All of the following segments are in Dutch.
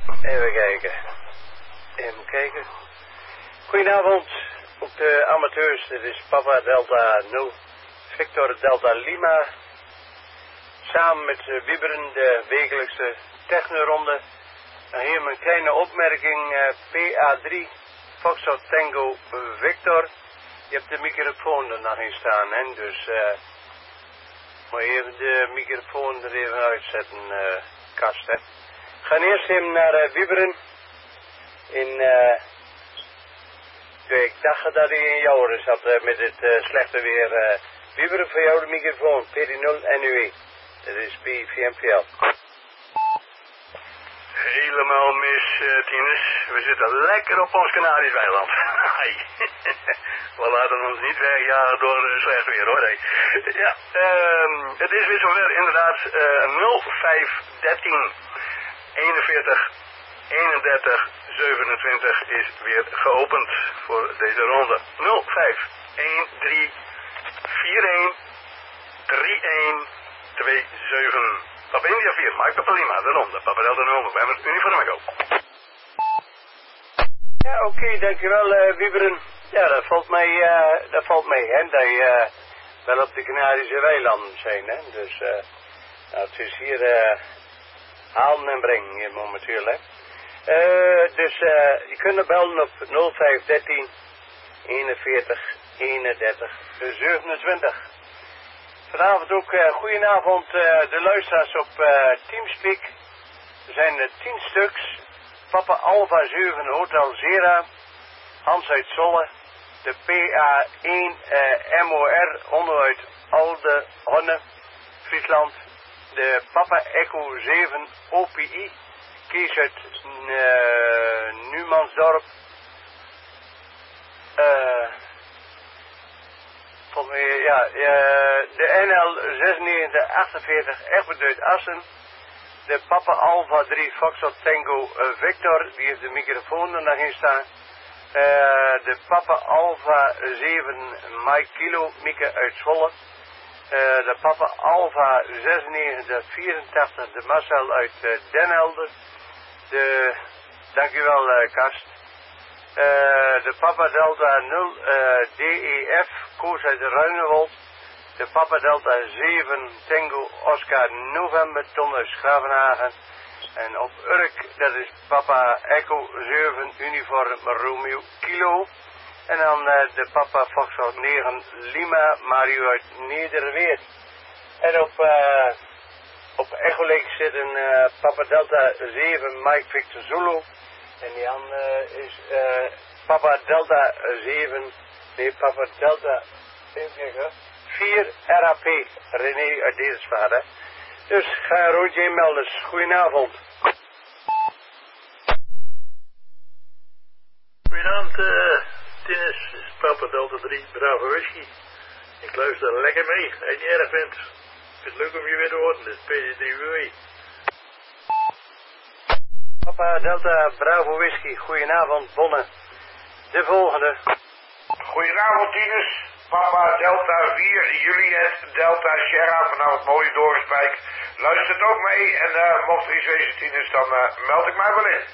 Even kijken. Even kijken. Goedenavond op de amateurs. Dit is Papa Delta 0, Victor Delta Lima. Samen met Wieberen, de wekelijkse technoronde. En hier mijn kleine opmerking. PA3, Foxtrot Tango Victor. Je hebt de microfoon er nog in staan, hè? Dus moet je even de microfoon er even uitzetten, Kast, hè? We gaan eerst even naar Wieberen. Ik dacht dat hij in Jouweren zat met het slechte weer. Wieberen, voor jou de microfoon, PD0 NUE. Dat is PVMPL. Helemaal mis, Tinus. We zitten lekker op ons Canarisch weiland. We laten ons niet wegjagen door slecht weer, hoor. Hey. Ja, het is weer zover, inderdaad. 0513 41 31 27 is weer geopend voor deze ronde. 0513 41 31 27. Papa India 4, Mike Papa Lima, de ronde. Papa Delta 0, we hebben het uniform go. Ja, oké, dankjewel Wieberen. Ja, dat valt mij, hè, dat je wel op de Canarische weilanden zijn, hè. Dus, nou, het is hier halen en brengen hier momenteel, hè. Dus je kunt er bellen op 0513 41 31 27. Vanavond ook goedenavond de luisteraars op Teamspeak. Er zijn 10 stuks. Papa Alpha 7 Hotel Zera. Hans uit Zolle. De PA1 MOR onderuit Alde Honne, Friesland. De Papa Echo 7 OPI. Kees uit Numansdorp. De NL 9648 Egbert uit Assen. De Papa Alpha 3 Foxtrot Tango Victor, die heeft de microfoon er nog in staan. De Papa Alpha 7 Mike Kilo, Mieke uit Zwolle. De Papa Alpha 9684 de Marcel uit Den Helder. Dankjewel Kast. De Papa Delta 0 DEF Koos uit de Ruinewold. De Papa Delta 7 Tango Oscar November Tom uit Schravenhagen. En op Urk, dat is Papa Echo 7 Uniform Romeo Kilo. En dan de Papa Foxtrot 9 Lima Mario uit Nederweert. En op Echolink zit een Papa Delta 7 Mike Victor Zulu. En die andere is Papa Delta 7, nee Papa Delta 4 RAP, René uit Deelsvaart, hè. Dus ga een rondje inmelden. Goedenavond. Goedenavond, Tinus, is Papa Delta 3, Bravo Whisky. Ik luister lekker mee, als je het niet erg vindt. Het is leuk om je weer te horen, dit is PD3WE. Papa Delta Bravo Whisky, goedenavond Bonne. De volgende. Goedenavond Tinus, Papa Delta 4 Juliet Delta Sierra vanaf het mooie Dorenspijk. Luistert ook mee en mocht er iets wezen Tinus, dan meld ik mij wel in.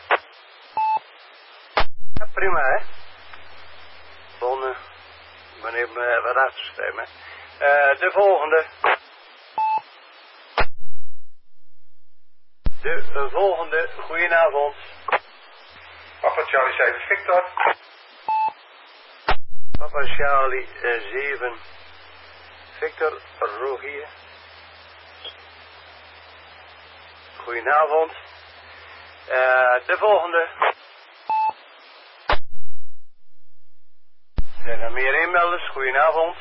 Ja, prima hè. Bonne, meneer wat achterstemmen. De volgende. De volgende, goedenavond. Papa Charlie 7 Victor. Papa Charlie 7 Victor Rogier. Goedenavond. De volgende. Zijn er meer inmelders? Goedenavond.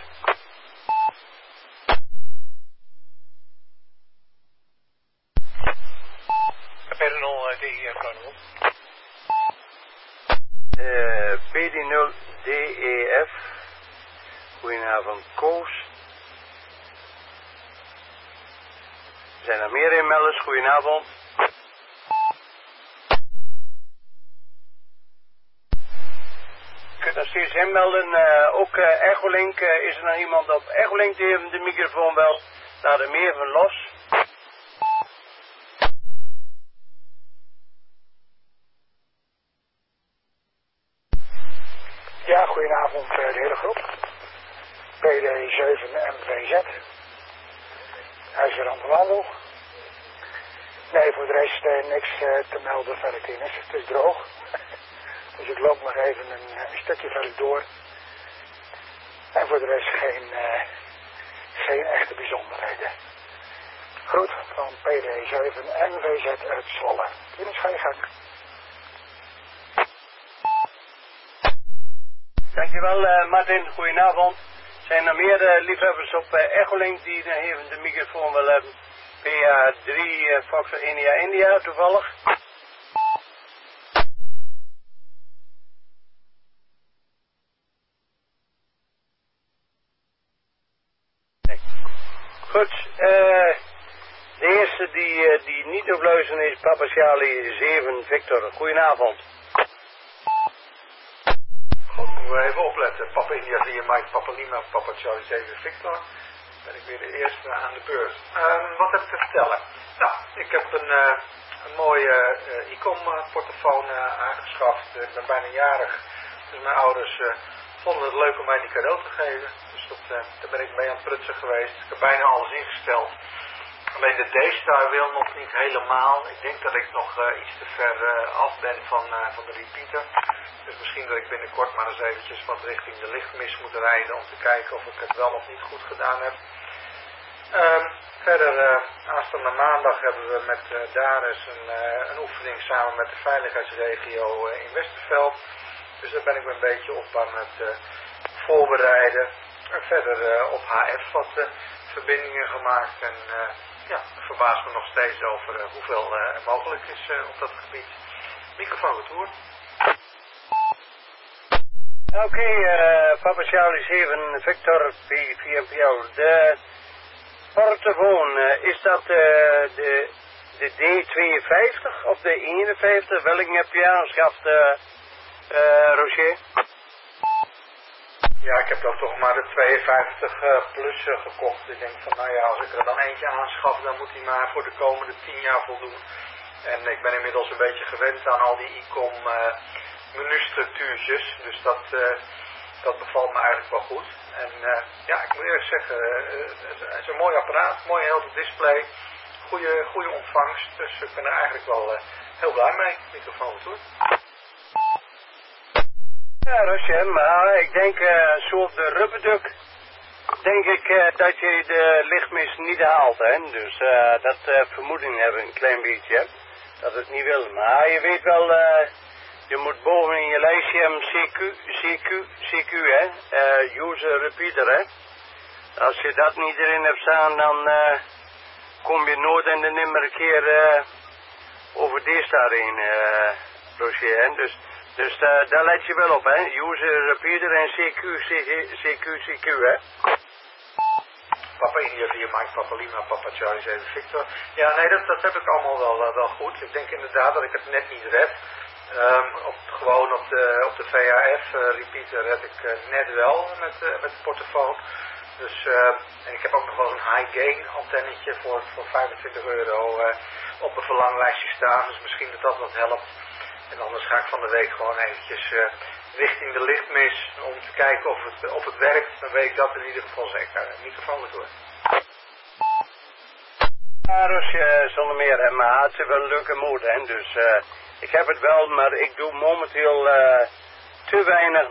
PD0 DEF Ruinewold. PD0 DEF. Goedenavond Koos. Zijn er meer inmelders? Goedenavond. Je kunt nog steeds inmelden. Ook Echolink. Is er nog iemand op Echolink die even de microfoon wel? Laat er meer van los. goedenavond de hele groep. PD7MVZ. IJzer aan de wandel. Nee, voor de rest niks te melden verder, Tinus. Het is droog. Dus ik loop nog even een stukje verder door. En voor de rest geen echte bijzonderheden. Groet van PD7MVZ uit Zwolle. Tinus, ga je gang. Dankjewel Martin, goedenavond. Zijn er meer liefhebbers op Echolink die even de microfoon willen hebben? PA3 Fox India toevallig? Nee. Goed, de eerste die niet op luisteren is Papa Charlie 7 Victor. Goedenavond. Moeten we even opletten. Papa India 4 Mike, Papa Lima, Papa Charlie 7 Victor. Ben ik weer de eerste aan de beurt. Wat heb ik te vertellen? Nou, ik heb een mooie e-com portofoon aangeschaft. Ik ben bijna jarig. Dus mijn ouders vonden het leuk om mij die cadeau te geven. Dus daar ben ik mee aan het prutsen geweest. Ik heb bijna alles ingesteld. Alleen de D-Star wil nog niet helemaal. Ik denk dat ik nog iets te ver af ben van de repeater. Dus misschien dat ik binnenkort maar eens eventjes wat richting de lichtmis moet rijden om te kijken of ik het wel of niet goed gedaan heb. Verder, aanstaande maandag hebben we met Daris een oefening samen met de veiligheidsregio in Westerveld. Dus daar ben ik me een beetje op aan het voorbereiden. En verder op HF wat verbindingen gemaakt en ik verbaas me nog steeds over hoeveel er mogelijk is op dat gebied. Microfoon retour. Oké, Papa Charlie 7 Victor P4MPL. De portofoon, is dat de D52 of de 51? Welke heb je aangeschaft, Roger? Ja, ik heb dan toch maar de 52 plus gekocht. Ik denk van, nou ja, als ik er dan eentje aanschaf, dan moet hij maar voor de komende 10 jaar voldoen. En ik ben inmiddels een beetje gewend aan al die e-com menustructuurtjes. Dus dat bevalt me eigenlijk wel goed. En ik moet eerlijk zeggen, het is een mooi apparaat, mooi helder display, goede ontvangst. Dus ik ben er eigenlijk wel heel blij mee. Microfoon hoor. Ja, Roger, maar ik denk zo op de rubberduck, denk ik dat je de lichtmis niet haalt, hè. Dus dat vermoeding hebben een klein beetje, dat het niet wil. Maar je weet wel, je moet boven in je lijstje hebben CQ, hè, user repeater, hè. Als je dat niet erin hebt staan, dan kom je nooit en dan nimmer een keer over deze daarin, Roger, hè. Dus daar let je wel op, hè. User repeater en CQ, hè. Papa India 4 Mike, Papa Lima, Papa Charlie 7 Victor. Ja, nee, dat heb ik allemaal wel goed. Ik denk inderdaad dat ik het net niet red. Gewoon op de VHF repeater red ik net wel met de portofoon. Dus, en ik heb ook nog wel een high gain antennetje voor 25 euro op een verlanglijstje staan. Dus misschien dat wat helpt. En anders ga ik van de week gewoon eventjes richting de lichtmis om te kijken of het werkt. Dan weet ik dat in ieder geval zeker. Microfoon door. Ja, Roosje, zonder meer, hè, maar het is wel een leuke mode, hè. Dus ik heb het wel, maar ik doe momenteel te weinig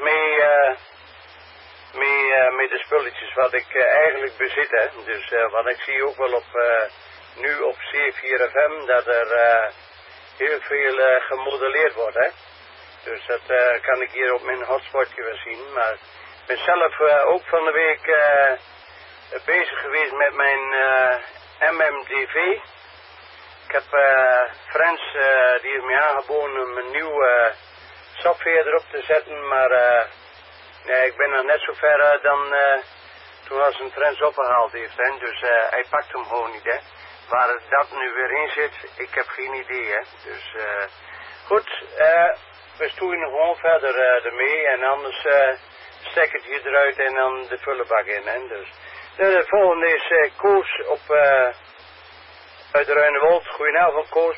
mee de spulletjes wat ik eigenlijk bezit, hè. Dus wat ik zie ook wel nu op C4FM dat er heel veel gemodelleerd wordt, hè. Dus dat kan ik hier op mijn hotspotje wel zien. Maar ik ben zelf ook van de week bezig geweest met mijn MMDV. Ik heb Frans, die heeft me aangeboden om een nieuwe software erop te zetten. Maar nee, ik ben nog net zo ver dan toen als een Frans opgehaald heeft. Hè. Dus hij pakt hem gewoon niet, hè. Waar dat nu weer in zit, ik heb geen idee, hè. Dus goed, we stoeien gewoon verder ermee en anders stek het hier eruit en dan de vullenbak in, hè. Dus de volgende is Koos uit Ruinewold. Goedenavond Koos,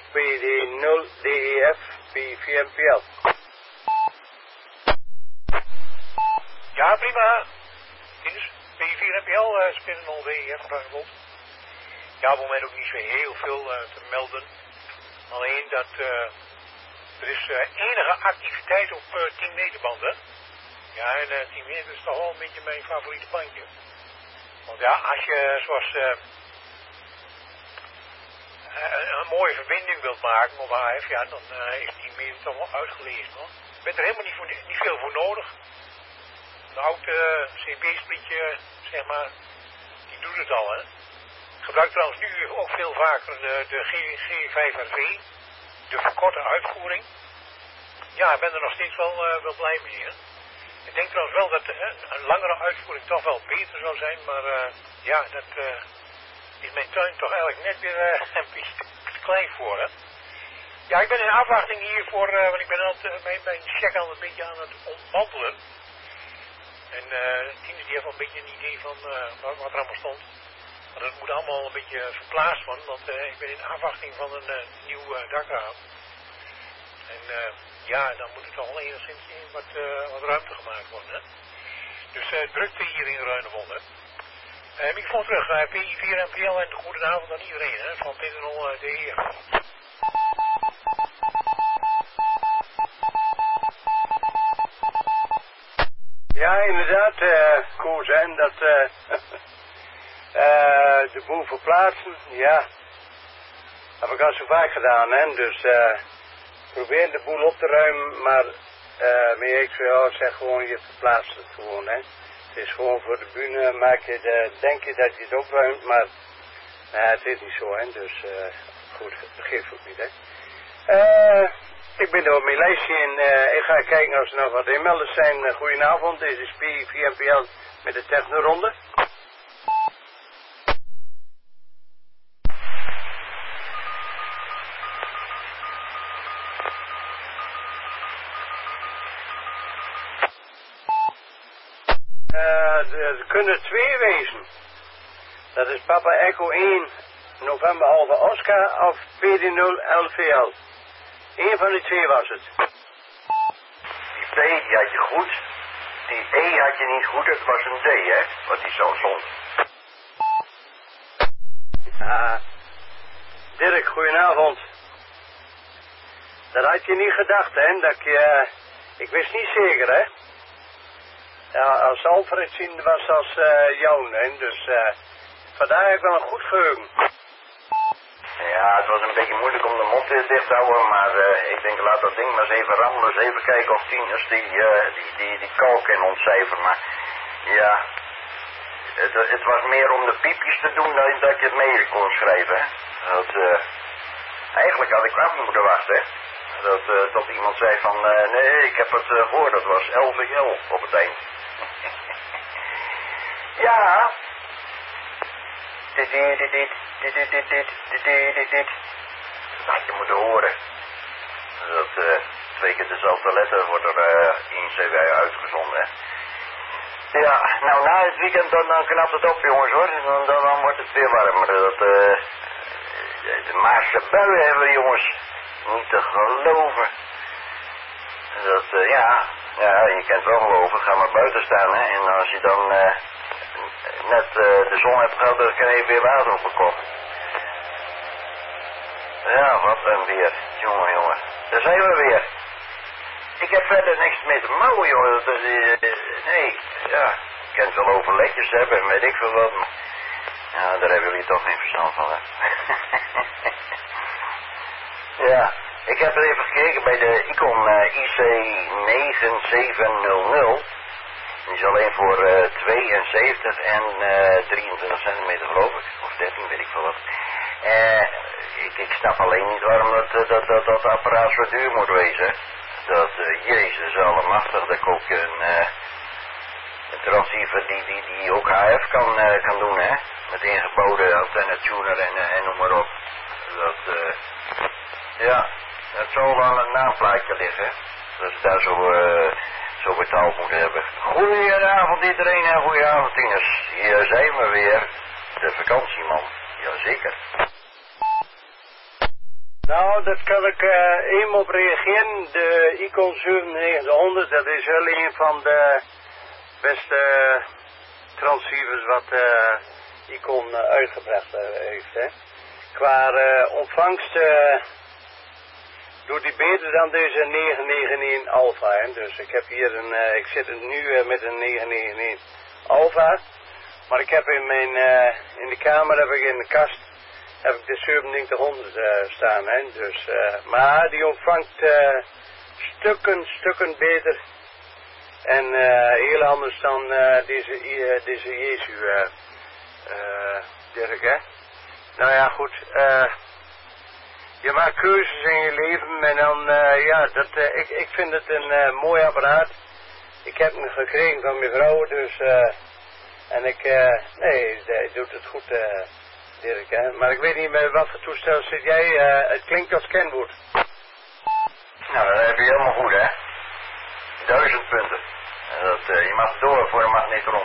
PD0DEF, P4MPL. prima. Tinus, P4 NPL spinnen alweer hier van Ruinewold. Ja, op het moment ook niet zo heel veel te melden. Alleen dat er is enige activiteit op 10 meter banden. Ja, en 10 meter is toch wel een beetje mijn favoriete bandje. Want ja, als je zoals een mooie verbinding wilt maken op AF, ja, dan is 10 meter toch wel uitgelezen, hoor. Je bent er helemaal niet veel voor nodig. Een oud CB-splitje, zeg maar, die doet het al, hè. Ik gebruik trouwens nu ook veel vaker de G5RV, de verkorte uitvoering. Ja, ik ben er nog steeds wel blij mee, hè. Ik denk trouwens wel dat een langere uitvoering toch wel beter zou zijn, maar ja, dat is mijn tuin toch eigenlijk net weer een beetje te klein voor, hè. Ja, ik ben in afwachting hiervoor, want ik ben altijd mijn check al een beetje aan het ontmantelen. En Tinus die heeft wel een beetje een idee van wat er allemaal stond. Maar dat moet allemaal een beetje verplaatst worden, want ik ben in afwachting van een nieuw dakraam. En ja, dan moet er toch wel enigszins wat ruimte gemaakt worden, hè. Dus drukte hier in Ruinewold, hè. Microfoon terug, PI4 NPL en goedenavond aan iedereen, hè, van Pintenol de Heer. Ja, inderdaad, Koos, en dat de boel verplaatsen, ja, heb ik al zo vaak gedaan, hè, dus probeer de boel op te ruimen, maar meer ik zou zeg gewoon, je verplaatst het gewoon, hè. Het is gewoon voor de bühne, denk je dat je het opruimt, maar het is niet zo, hè, dus goed, dat geeft ook niet, hè. Ik ben er op mijn lijstje en ik ga kijken of er nog wat inmelders zijn. Goedenavond, deze is P4NPL met de technoronde. Er kunnen 2 wezen. Dat is Papa Echo 1 November Alpha Oscar of PD0 LVL. Eén van die 2 was het. Die P die had je goed. Die E had je niet goed. Het was een D, hè. Wat die zo stond. Dirk, goedenavond. Dat had je niet gedacht, hè. Ik wist niet zeker, hè. Ja, als Alfred zien was als jou, hè. Dus vandaar heb ik wel een goed geheugen. Ja, het was een beetje moeilijk om de mond dicht te houden, maar ik denk laat dat ding maar eens even rammelen, eens even kijken of Tinus die kalk in ontcijfert. Maar ja, het was meer om de piepjes te doen dan dat je het mee kon schrijven. Hè. Eigenlijk had ik af moeten wachten, hè. Tot iemand zei van, nee, ik heb het gehoord, dat was LVL op het eind. Ja. Dat had je moeten horen. Dat 2 keer dezelfde letter wordt er in CV uitgezonden. Ja, nou na het weekend dan knapt het op, jongens, hoor. Dan wordt het weer warmer. De Maarse buien hebben we, jongens. Niet te geloven. Ja, je kent wel geloven. Ga maar buiten staan, hè. En als je dan net de zon hebt gehad, dan kan je weer water op de kop. Ja, wat een weer. Jongen. Daar zijn we weer. Ik heb verder niks meer te mouwen, joh. Nee, ja. Je kent wel overlegjes hebben en weet ik veel wat. Maar ja, daar hebben jullie toch geen verstand van, hè. Ja, ik heb er even gekeken bij de Icon IC9700. Die is alleen voor 72 en 23 centimeter, geloof ik. Of 13, weet ik veel wat. Ik snap alleen niet waarom dat apparaat zo duur moet wezen. Jezus allemachtig, dat ik ook een transceiver die ook HF kan doen, hè. Met ingebouwde antenne-tuner en noem maar op. Ja, het zou wel een naamplaatje liggen. Dat ze daar zo betaald moeten hebben. Goedenavond iedereen en goedenavond Tinus. Hier zijn we weer. De vakantieman. Jazeker. Nou, dat kan ik even op reageren. De Icon 9700, dat is wel een van de beste transceivers wat Icon uitgebracht heeft. Hè. Qua ontvangst doet hij beter dan deze 991 Alpha. Hè. Dus ik heb hier ik zit nu met een 991 Alpha. Maar ik heb in de kamer, heb ik in de kast, heb ik de 2700 staan. Hè. Dus, maar die ontvangt stukken beter. En heel anders dan deze Jezu, Dirk, hè. Nou ja, goed. Je maakt keuzes in je leven en dan, ik vind het een mooi apparaat. Ik heb hem gekregen van mijn vrouw, dus, hij doet het goed, Dirk, hè. Maar ik weet niet met wat voor toestel zit jij, het klinkt als Kenwood. Nou, dat heb je helemaal goed, hè. 1000 punten. En dat, je mag door voor een magnetron.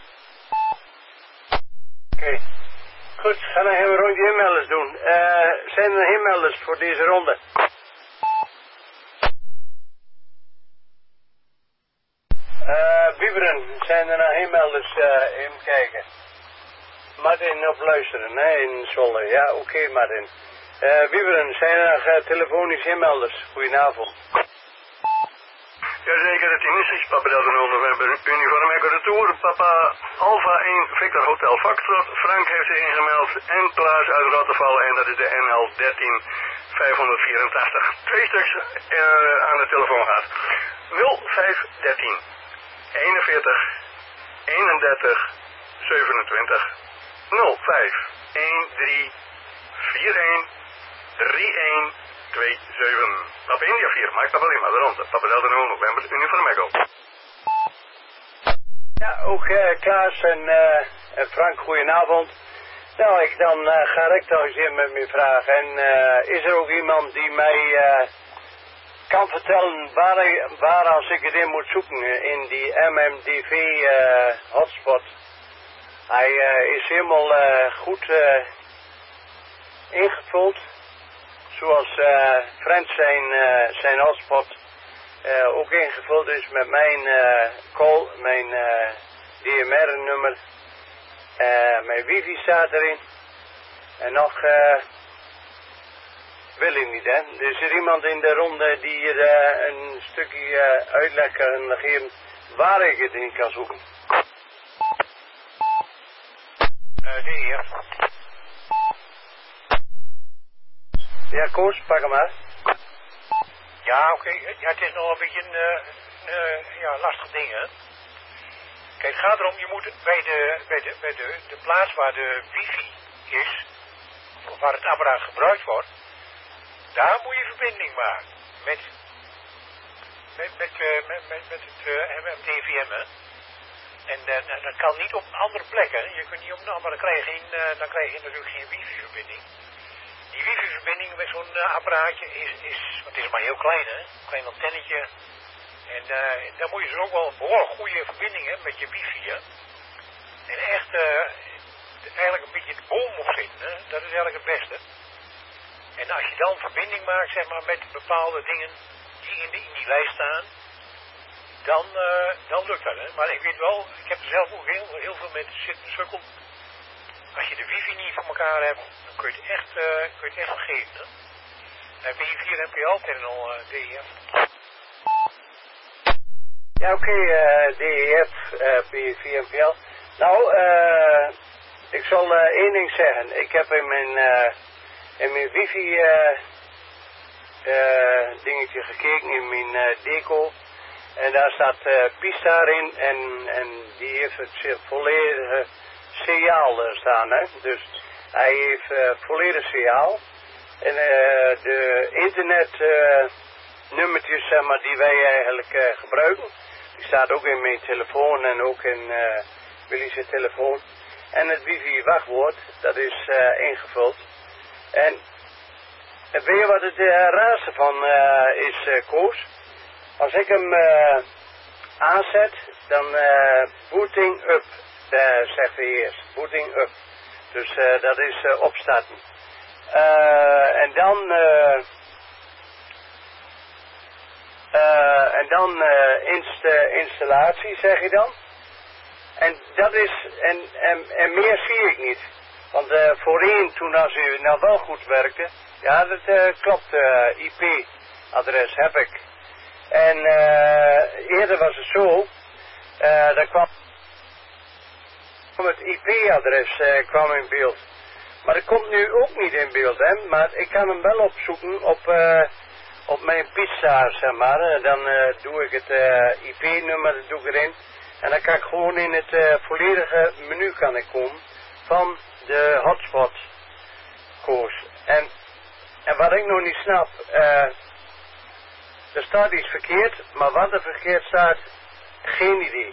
Oké. Goed, ga nog even een rondje inmelders doen. Zijn er inmelders voor deze ronde? Wieberen, zijn er nog inmelders in kijken? Martin op luisteren, hè, in Zwolle. Ja, oké, Martin. Wieberen, zijn er nog telefonisch inmelders? Goedenavond. Jazeker, het is Papa Delta 0 November, uniform Echo de Tour, Papa Alpha 1 Victor Hotel Foxtrot, Frank heeft zich ingemeld en Klaas uit Rottevallen en dat is de NL 13584. 2 stuks aan de telefoon gaat. 0513 41 31 27 05 13 41 31 27. Papa India 4, Mike Papa Lima, de ronde. Papa Delta 0 November, uniform Echo. Ja, ook Klaas en Frank, goedenavond. Nou, dan ga ik toch eens in met mijn vraag. En is er ook iemand die mij kan vertellen waar als ik het in moet zoeken in die MMDV hotspot? Hij is helemaal goed ingevuld. Zoals Frans zijn hotspot ook ingevuld is met mijn call, mijn DMR-nummer. Mijn wifi staat erin. En nog wil ik niet, hè. Er is iemand in de ronde die hier een stukje uitleg kan geven waar ik het in kan zoeken. Die hier. Ja, Koos, pak hem maar. Ja, oké. Ja, het is nog een beetje een lastig ding, hè. Kijk, het gaat erom, je moet bij de plaats waar de wifi is, of waar het apparaat gebruikt wordt, daar moet je verbinding maken met het MMDVM, hè. En dat kan niet op andere plekken. Je kunt niet op een andere, dan krijg je natuurlijk geen wifi-verbinding. Die wifi-verbinding met zo'n apparaatje het is maar heel klein, hè. Een klein antennetje. En dan moet je dus ook wel een behoorlijk goede verbinding hebben met je wifi, hè. En echt eigenlijk een beetje de boom op zitten, hè. Dat is eigenlijk het beste. En als je dan verbinding maakt, zeg maar, met bepaalde dingen die in die lijst staan, dan lukt dat, hè. Maar ik weet wel, ik heb er zelf ook heel veel met zitten sukkel. Als je de wifi niet voor elkaar hebt, dan kun je het echt vergeten, hè. En B4 NPL, terminal DEF. Ja, oké, DEF, B4 NPL. Nou, ik zal één ding zeggen. Ik heb in mijn wifi dingetje gekeken, in mijn deco. En daar staat Pista in en die heeft het volledige signaal staan, hè. Dus hij heeft volledig signaal. En de internetnummertjes, zeg maar, die wij eigenlijk gebruiken, die staat ook in mijn telefoon en ook in Willys telefoon. En het wifi wachtwoord, dat is ingevuld. En weet je wat het raarste van is, Koos? Als ik hem aanzet, dan booting up, zegt hij eerst. Booting up. Dus dat is opstarten. En dan installatie, zeg je dan. En dat is, en meer zie ik niet. Want voorheen, toen als u nou wel goed werkte, ja, dat klopt, IP-adres heb ik. En eerder was het zo, daar kwam het IP-adres kwam in beeld. Maar dat komt nu ook niet in beeld, hè. Maar ik kan hem wel opzoeken op mijn pizza, zeg maar. Dan doe ik het IP-nummer doe ik erin. En dan kan ik gewoon in het volledige menu kan ik komen van de hotspot koers. En wat ik nog niet snap, er staat iets verkeerd, maar wat er verkeerd staat, geen idee.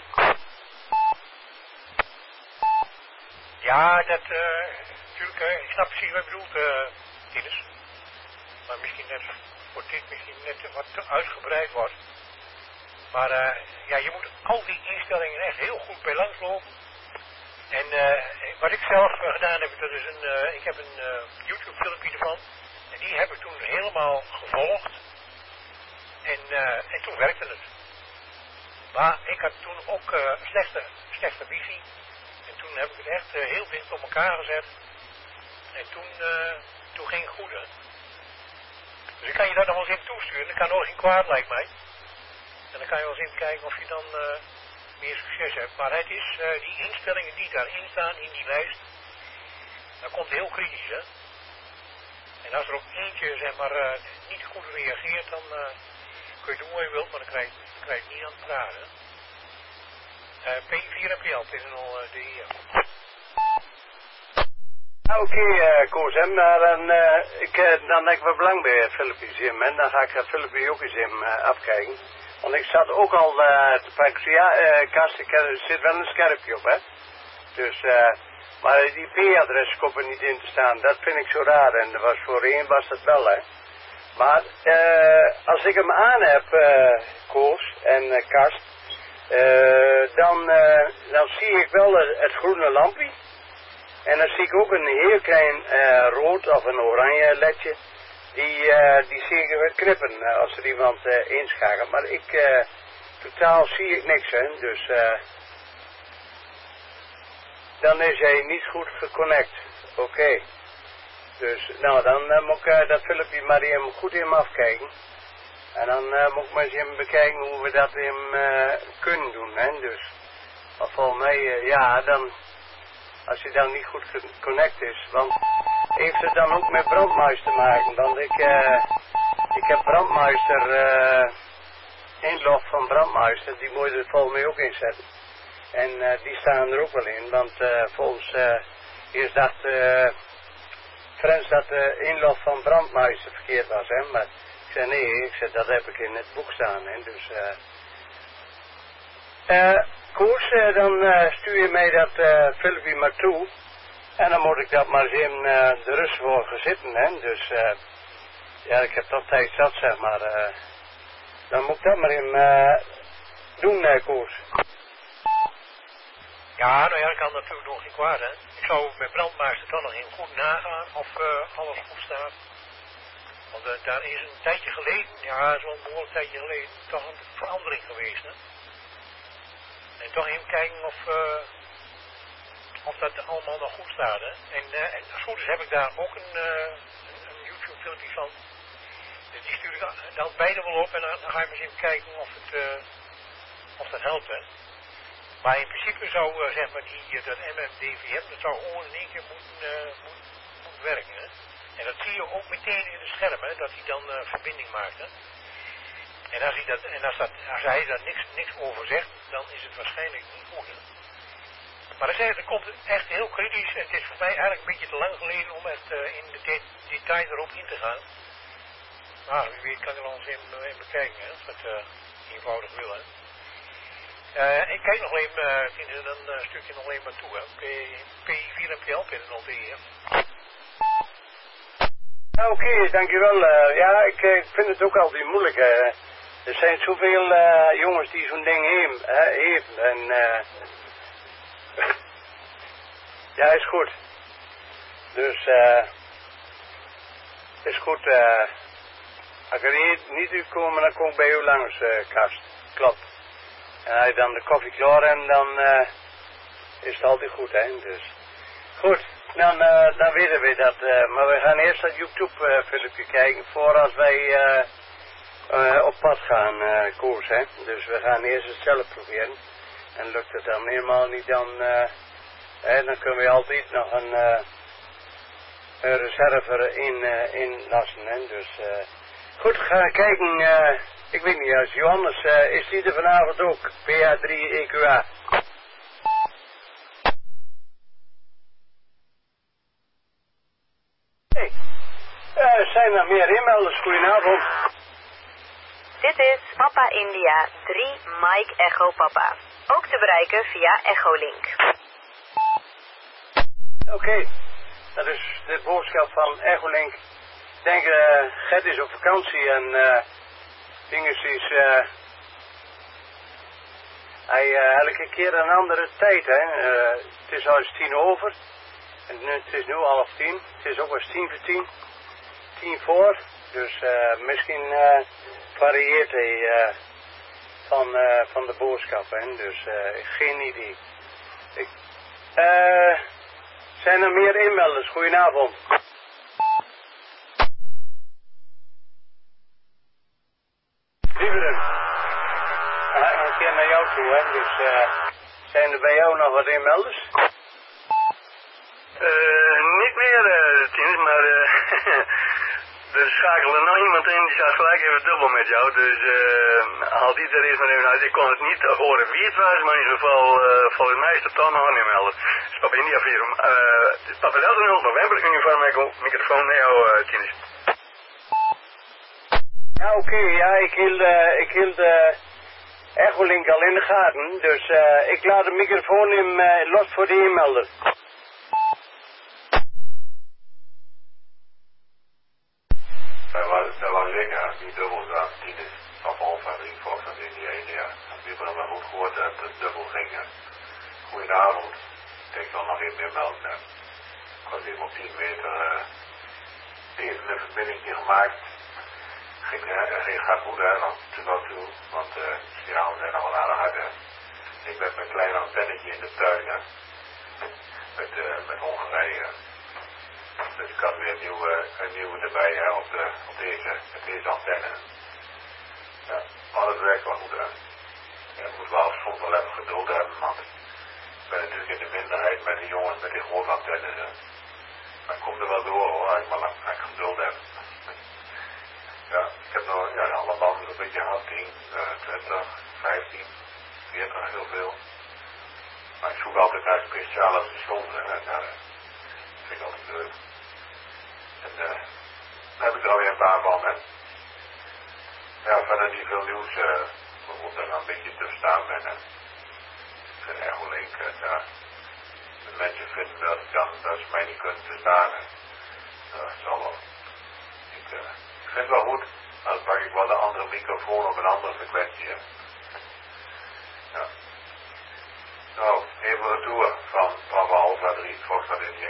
Ja, dat, natuurlijk, ik snap precies wat je bedoelt, Tinus. Maar misschien net, wordt dit misschien net wat te uitgebreid wordt. Maar ja, je moet al die instellingen echt heel goed bij langslopen. En wat ik zelf gedaan heb, dat is ik heb een YouTube filmpje ervan. En die heb ik toen helemaal gevolgd. En toen werkte het. Maar ik had toen ook slechte wifi. En toen heb ik het echt heel dicht op elkaar gezet. En toen ging het goed, hè. Dus ik kan je daar nog wel eens in toesturen. Dat kan nog geen kwaad, lijkt mij. En dan kan je wel eens even kijken of je dan meer succes hebt. Maar het is die instellingen die daarin staan, in die lijst, dat komt heel kritisch, hè. En als er op eentje, zeg maar, niet goed reageert, dan kun je doen wat je wilt, maar dan krijg je het niet aan het praten. P4NPL, het is al de hier. Oké, Koos, maar dan heb ik wel belang bij Philippie Zim. En dan ga ik Philippie ook eens in afkijken. Want ik zat ook al te pakken. Ja, Kast, er zit wel een scherpje op, hè. Dus, maar die IP-adres komt er niet in te staan. Dat vind ik zo raar. En voorheen was dat wel, hè. Maar als ik hem aan heb, Koos en Kast, dan zie ik wel het groene lampje. En dan zie ik ook een heel klein rood of een oranje ledje. Die zie ik knippen als er iemand inschakelt. Maar totaal zie ik niks, hè. Dus dan is hij niet goed geconnect. Oké. Dus nou, dan moet ik dat filmpje maar hem goed in hem afkijken. En dan moet ik maar eens even bekijken hoe we dat hem kunnen doen, hè. Dus maar volgens mij, ja, dan... Als hij dan niet goed geconnect is. Want heeft het dan ook met brandmuis te maken? Want ik heb brandmuister, inlog van brandmuister, die moet je er volgens mij ook inzetten. En die staan er ook wel in. Want volgens, eerst dacht Frans dat de inlog van brandmuister verkeerd was. Hè? Maar ik zei nee, dat heb ik in het boek staan. Hè? Dus Koos, dan stuur je mij dat filmpje maar toe. En dan moet ik dat maar eens in de rust voor gaan zitten, hè. Dus, ja, ik heb dat tijd zat, zeg maar. Dan moet ik dat maar in doen, Koos. Ja, nou ja, dat kan natuurlijk nog niet kwaad, hè. Ik zou met brandmeester toch nog even goed nagaan of alles goed staat. Want daar is een tijdje geleden, ja, zo'n behoorlijk tijdje geleden, toch een verandering geweest, hè. En toch even kijken of dat allemaal nog goed staat, hè. En als het goed is heb ik daar ook een YouTube filmpje van. Dus die stuur ik dan beide wel op en dan ga je maar eens even kijken of dat helpt, hè. Maar in principe zou, zeg maar, dat MMDVM, dat zou gewoon in één keer moeten werken, hè. En dat zie je ook meteen in het scherm, hè, dat hij dan verbinding maakt, hè. En als hij daar niks over zegt, dan is het waarschijnlijk niet goed, hè. Maar dan zeg ik, het komt echt heel kritisch en het is voor mij eigenlijk een beetje te lang geleden om echt in de detail erop in te gaan. Maar wie weet kan ik wel eens even bekijken, hè, als het eenvoudig wil, hè. Ik kijk nog even, vinden ze een stukje nog even maar toe, hè. P4NPL, P0D, hè. Oké, dankjewel. Ja, ik vind het ook altijd moeilijk. Er zijn zoveel jongens die zo'n ding heeft. En ja, is goed. Dus is goed. Als ik er niet uitkomen, dan kom ik bij u langs, Kast. Klopt. En als je dan de koffie klaar hebt, is het altijd goed, hè. Dus goed, dan weten we dat. Maar we gaan eerst dat YouTube-filmpje kijken voordat wij op pad gaan, Koos, hè. Dus we gaan eerst het zelf proberen. En lukt het dan helemaal niet, dan kunnen we altijd nog een reserve inlassen, hè. Dus goed, gaan kijken. Ik weet niet juist, Johannes, is die er vanavond ook? PA3EQA. Hey, zijn er meer inmelders? Goedenavond. Dit is Papa India 3 Mike Echo Papa. Ook te bereiken via Echolink. Oké, dat is de boodschap van Echolink. Ik denk, Gert is op vakantie en dinges is... hij elke keer een andere tijd, hè. Het is al eens 10 over. En het is nu 9:30. Het is ook wel 10:10. 10 voor. Dus misschien varieert hij van de boodschap, hè. Dus geen idee. Zijn er meer inmelders? Goedenavond. Lieveren. Een keer naar jou toe, hè. Dus zijn er bij jou nog wat inmelders? Niet meer, Tinus, maar er schakelde nog iemand in, die zat gelijk even dubbel met jou, dus haal die er eens maar even uit. Ik kon het niet horen wie het was, maar in ieder geval, volgens mij is het toch nog een melder. Dus Papa India 4, Papa Delta 0 November, uniform echo, microfoon naar jou, Tinus. Ja, oké, ja, ik hield Echolink al in de gaten, dus ik laat de microfoon los voor de inmelder. Dat was zeker, die dubbel aan 10 is van Alfa 3 Fox aan India 1, ja. We hebben wel goed gehoord dat het dubbel ging. Goedenavond. Ik zal nog even meer melden. Ik was even op 10 meter even een verbinding gemaakt. Gaat goed, hè, tot nog toe, want de signalen zijn al aardig hard, hè. Ik ben met mijn klein antennetje in de tuin, hè. Met Hongarije. Dus ik had weer een nieuwe erbij, hè, op deze antenne. Ja, alles werkt wel goed, hè. Ja, ik moet wel soms wel even geduld hebben, want ik ben natuurlijk in de minderheid met de jongens met die grote antennes, hè. Maar ik kom er wel door, hoor, als ik maar lang geduld heb. Ja, ik heb nog alle banden een beetje gehad, 10, 20, 15, 40, heel veel. Maar ik zoek altijd naar speciale stations, hè. Dat vind ik altijd leuk. En daar heb ik er alweer een paar van, hè. Ja, verder niet veel nieuws. We moeten er een beetje te staan ben, hè. Ik vind Echolink, de mensen vinden dat ze mij niet kunnen verstaan, hè. Dat zal wel. Ik vind het wel goed, dan pak ik wel de andere microfoon op een andere frequentie, hè. Ja. Nou, even een tour van Papa Alfa 3 Fox naar India.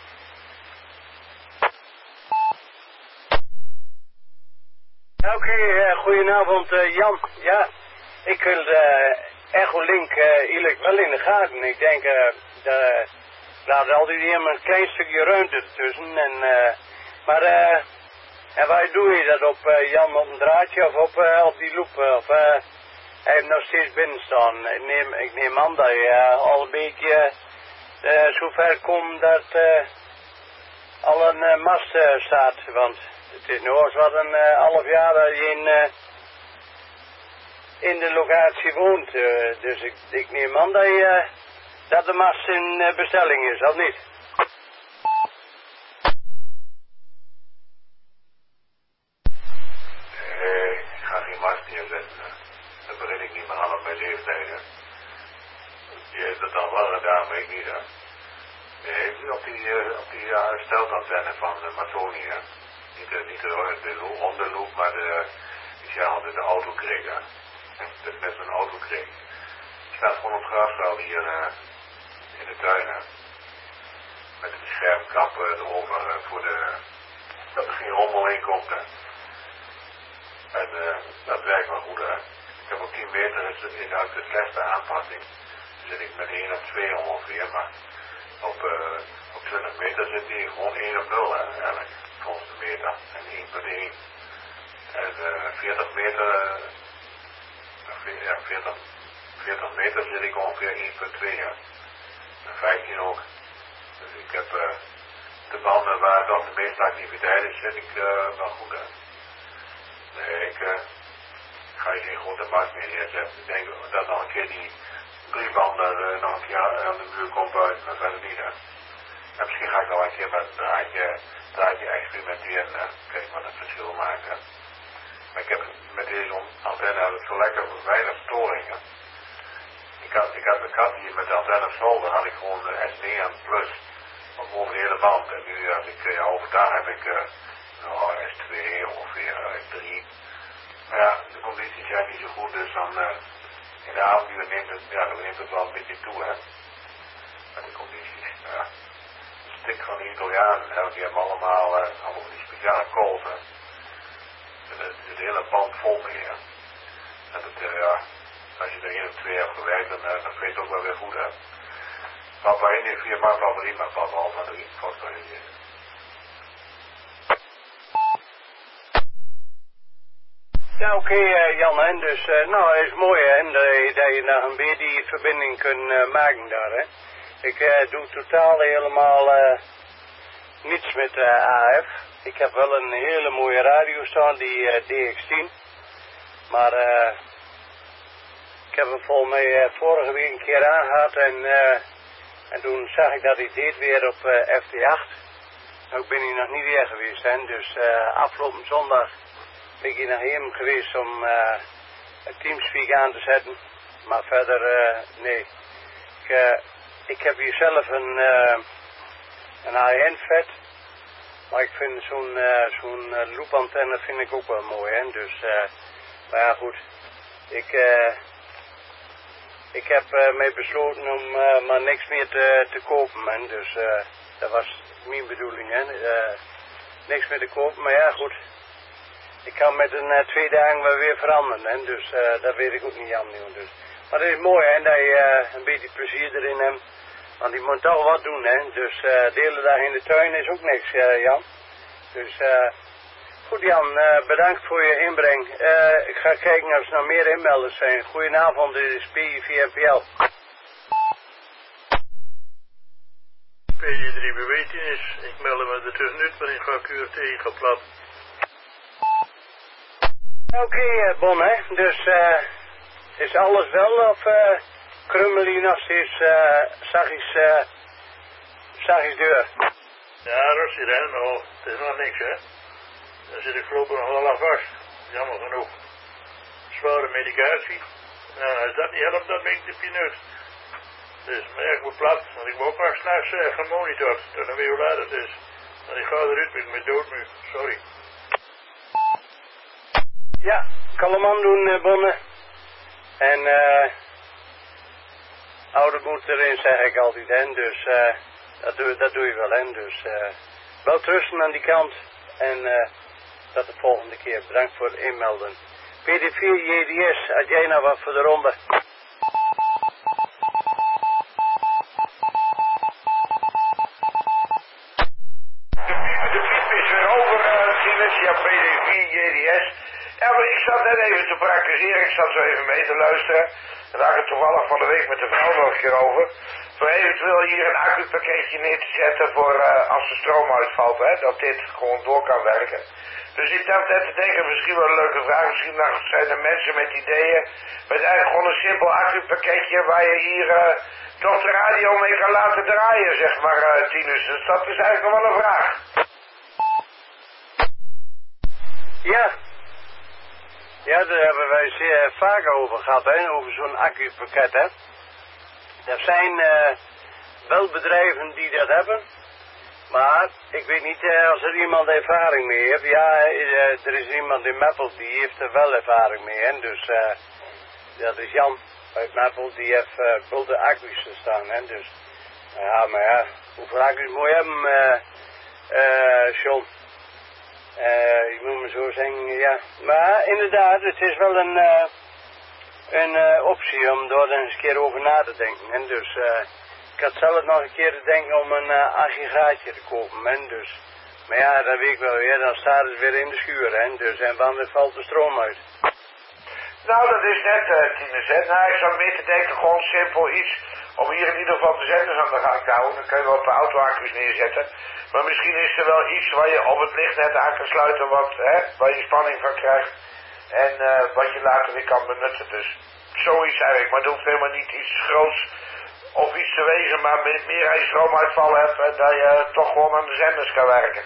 Oké, goedenavond Jan. Ja, ik wil Echolink eigenlijk wel in de gaten. Ik denk, laat altijd hier een klein stukje ruimte ertussen. Maar waar doe je dat op, Jan, op een draadje of op die loop? Of hij heeft nog steeds binnen staan. Ik neem aan dat je al een beetje zover komt dat al een mast staat. Want het is nu al eens wat een half jaar dat je in de locatie woont. Dus ik neem aan dat de mast in bestelling is, of niet? Ik ga geen mast neerzetten. Dat begin ik niet meer aan op mijn leeftijd. Je heeft het al wel gedaan, maar ik niet, hè. Nee, op die steltantenne van Matoni, hè. Niet de onderloop, maar ik zeg altijd de autokring, hè. Dat is net zo'n autokring. Die staat gewoon op het grasveld hier in de tuin, hè. Met een schermkap erover dat er geen rommel in komt, hè. En dat werkt wel goed, hè. Ik heb op 10 meter is uit de slechtste aanpassing. zit ik met 1 op 2 ongeveer, maar op 20 meter zit hij gewoon 1 op 0, hè, eigenlijk, volgens de meter, en 1,1. En 40 meter, 40 meter zit ik ongeveer 1,2, ja. En 15 ook. Dus ik heb de banden waar nog de meeste activiteit is, zit ik wel goed, hè. Nee, ik ga je geen grote mast meer neerzetten. Ik denk dat nog een keer die 3 banden nog een keer aan de muur komt buiten, maar verder niet, hè. En misschien ga ik nog een keer met een draadje experimenteren, kijken wat het verschil maakt, hè. Maar ik heb met deze antenne zo lekker weinig storingen. Ik had de kat hier met de antenne zolder, had ik gewoon de S9 plus over de hele band. En nu als ik overdag heb ik S2 ongeveer, S3. Maar ja, de condities zijn niet zo goed, dus dan in de avonduur neemt het wel een beetje toe, hè. Met de condities, ja. Het stik van de Italianen, hè, die hebben allemaal die speciale kolven. De hele band vol mee, hè. En dat, als je er 1 of 2 hebt gewerkt, dan vind je het ook wel weer goed, hè. Papa 1 heeft 4 maanden al 3, maar papa al maar 3 kost wel niet. Ja, oké, Jan, hè. Dus, nou, het is mooi, hè, dat je nog een beetje die verbinding kunt maken daar, hè. Ik doe totaal helemaal niets met AF. Ik heb wel een hele mooie radio staan, die DX10. Maar ik heb hem volgens mij vorige week een keer aangehad en toen zag ik dat hij deed weer op FT8. Nou, ik ben hier nog niet weer geweest, hè. Dus afgelopen zondag ben ik hier naar hem geweest om het Teamspeak aan te zetten. Maar verder, nee. Ik heb hier zelf een high-end-vet. Maar ik vind zo'n loopantenne vind ik ook wel mooi, hè. Dus, maar ja, goed. Ik heb mij besloten om maar niks meer te kopen, hè. Dus dat was mijn bedoeling, hè. Niks meer te kopen, maar ja, goed. Ik kan met een 2 dagen wel weer veranderen, hè. Dus dat weet ik ook niet aan nu. Dus. Maar het is mooi, hè, dat je een beetje plezier erin hebt. Want die moet toch wat doen, hè. Dus de hele dag in de tuin is ook niks, Jan. Dus goed, Jan, bedankt voor je inbreng. Ik ga kijken of er nog meer inmelders zijn. Goedenavond, dit is PI4NPL. PJ3 bewetenis. Ik meld me er tussenuit, maar ik ga QRT geplat. Oké, Bon, hè. Dus is alles wel of krummel je nog steeds zachtjes deur? Ja, rustig, hè. Nou, het is nog niks, hè. Dan zit ik voorlopig nog wel aan vast. Jammer genoeg. Zware medicatie. Nou, als dat niet helpt, dan ben ik de pineut. Dus, maar ja, ik moet plat. Want ik word ook maar s'nachts gemonitord. Tot een weer hoe laat het is. Want ik ga eruit, ben ik met doodmu. Sorry. Ja, kalman doen, Bonne. En oude moed erin, zeg ik altijd, hè. Dus dat doe je wel, hè. Dus wel trusten aan die kant. En dat de volgende keer. Bedankt voor het inmelden. PD4 JDS, had jij nou wat voor de ronde? De piep is weer over, Sinus. Ja, PD4 JDS. Ja, maar ik zat net even te praktiseren. Ik zat zo even mee te luisteren. En daar had ik het toevallig van de week met de vrouw nog een keer over. Voor eventueel hier een accupakketje neer te zetten voor als de stroom uitvalt, hè. Dat dit gewoon door kan werken. Dus ik dacht net te denken, misschien wel een leuke vraag. Misschien zijn er mensen met ideeën. Met eigenlijk gewoon een simpel accupakketje waar je hier toch de radio mee kan laten draaien, zeg maar, Tinus. Dus dat is eigenlijk nog wel een vraag. Ja. Ja, daar hebben wij zeer vaak over gehad, hè. Over zo'n accupakket, hè. Er zijn wel bedrijven die dat hebben. Maar ik weet niet als er iemand ervaring mee heeft. Ja, er is iemand in Meppel die heeft er wel ervaring mee. Hè? Dus dat is Jan uit Meppel. Die heeft bulde accu's staan. Hè? Dus ja, maar ja, hoeveel accu's moet je hebben, John? Je moet me zo zeggen, ja. Maar inderdaad, het is wel een een optie om daar eens een keer over na te denken. En dus ik had zelf nog een keer te denken om een aggregaatje te kopen. En dus, maar ja, dat weet ik wel weer, dan staat het weer in de schuur. En dus, en wanneer valt de stroom uit? Nou, dat is net, Tinus, hè. Nou, ik zou meer te denken, gewoon simpel iets om hier in ieder geval de zenders aan de gang te houden. Dan kun je wel een paar auto-accu's neerzetten. Maar misschien is er wel iets waar je op het lichtnet aan kan sluiten, waar je spanning van krijgt. En wat je later weer kan benutten. Dus zoiets eigenlijk, maar het hoeft helemaal niet iets groots of iets te wezen, maar meer als je stroomuitval hebt, dat je toch gewoon aan de zenders kan werken.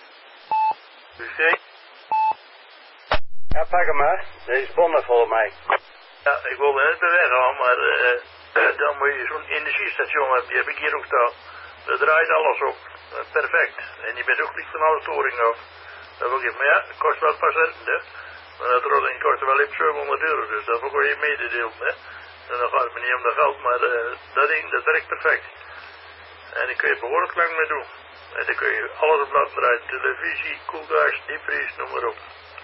Ja, pak hem maar. Deze bonnen volgens mij. Ja, ik wilde net bij weggaan, maar dan moet je zo'n energiestation hebben, die heb ik hier ook staan. Dat draait alles op. Perfect. En die bent ook niet van alle storing af. Dat wil ik, maar ja, het kost wel patiënten, hè. Maar dat rotting kost wel even €700, dus dat wil je mededelen, hè. En dan gaat het me niet om dat geld, maar dat ding, dat werkt perfect. En daar kun je behoorlijk lang mee doen. En dan kun je alles op laten draaien. Televisie, koelkast, diepvries, noem maar op.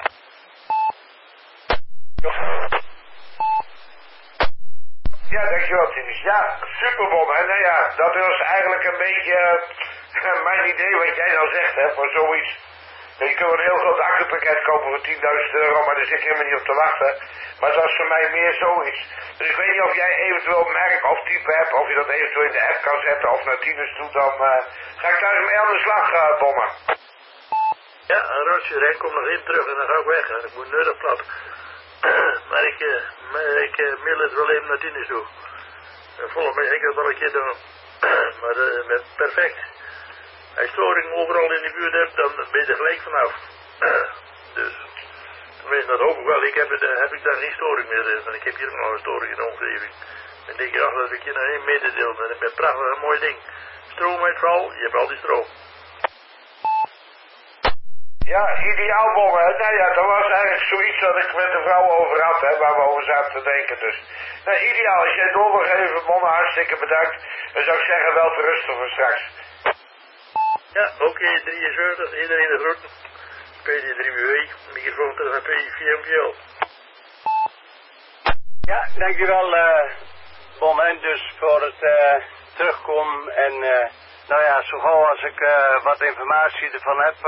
Ja, dankjewel, Tinus. Ja, superbom. En nou ja, dat was eigenlijk een beetje mijn idee wat jij nou zegt, hè, voor zoiets. Je kunt een heel groot accupakket kopen voor €10.000, maar daar zit ik helemaal niet op te wachten. Maar dat is voor mij meer zoiets. Dus ik weet niet of jij eventueel merk of type hebt, of je dat eventueel in de app kan zetten of naar Tinus toe, dan ga ik daar eens mee aan de slag, bommen. Ja, een rotje, dan kom nog in terug en dan ga ik weg. En ik moet nu plat. Maar ik mail het wel even naar Tinus toe. En volgens mij ga ik dat wel een keer doen. Maar perfect. Als je storing overal in de buurt hebt, dan ben je er gelijk vanaf. Dus, tenminste, dat hoop ik wel. Heb ik daar geen storing meer in. Want ik heb hier ook nog een storing in de omgeving. En denk ik, dat ik je nog één mededeel. En dat is een prachtig mooi ding. Stroomuitval, je hebt al die stroom. Ja, ideaal, bommen. Nou ja, dat was eigenlijk zoiets dat ik met de vrouw over had, hè, waar we over zaten te denken. Dus, nou, ideaal. Als jij door wil geven, bommen, hartstikke bedankt. Dan zou ik zeggen, wel te rusten voor straks. Ja, oké, 73, iedereen de groeten. PD3WW, microfoon terug naar P4MPL. Ja, dankjewel, Bon, en dus voor het terugkomen. En nou ja, zo gauw als ik wat informatie ervan heb,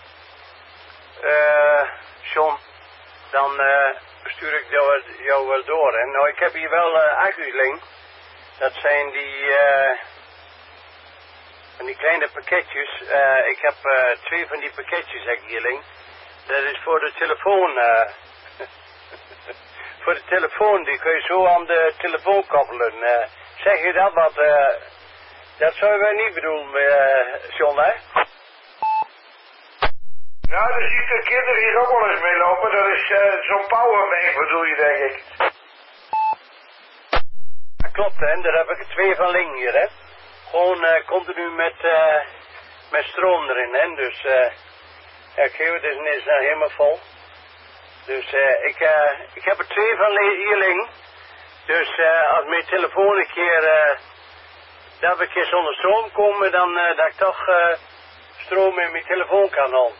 John, dan stuur ik jou wel door. En nou, ik heb hier wel accu's liggen. Dat zijn die kleine pakketjes. Ik heb 2 van die pakketjes hier liggen. Dat is voor de telefoon. Voor de telefoon, die kun je zo aan de telefoon koppelen. Zeg je dat wat? Dat zou je niet bedoelen, John, hè? Nou, daar zie ik de kinderen hier ook wel eens mee lopen. Dat is zo'n powerbank, bedoel je, denk ik. Dat klopt, hè. Daar heb ik er 2 van liggen hier, hè. Gewoon continu met stroom erin, hè. Dus, ja, kijk, dit is nou helemaal vol. Dus ik heb er 2 van hier liggen. Dus als mijn telefoon een keer, dat we een keer zonder stroom komen, dan dat ik toch stroom in mijn telefoon kan halen.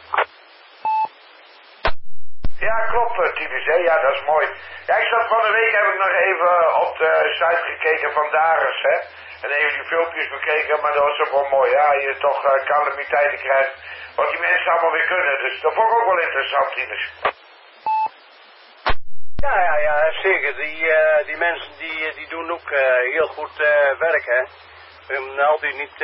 Ja, klopt, Tinus, hè. Ja, dat is mooi. Ja, ik zat van de week, heb ik nog even op de site gekeken van Daris, hè. En even die filmpjes bekeken, maar dat was ook wel mooi, ja. Je toch calamiteiten krijgt, wat die mensen allemaal weer kunnen. Dus dat vond ik ook wel interessant, Tinus. Ja, zeker. Die mensen die doen ook heel goed werk, hè. We moeten altijd niet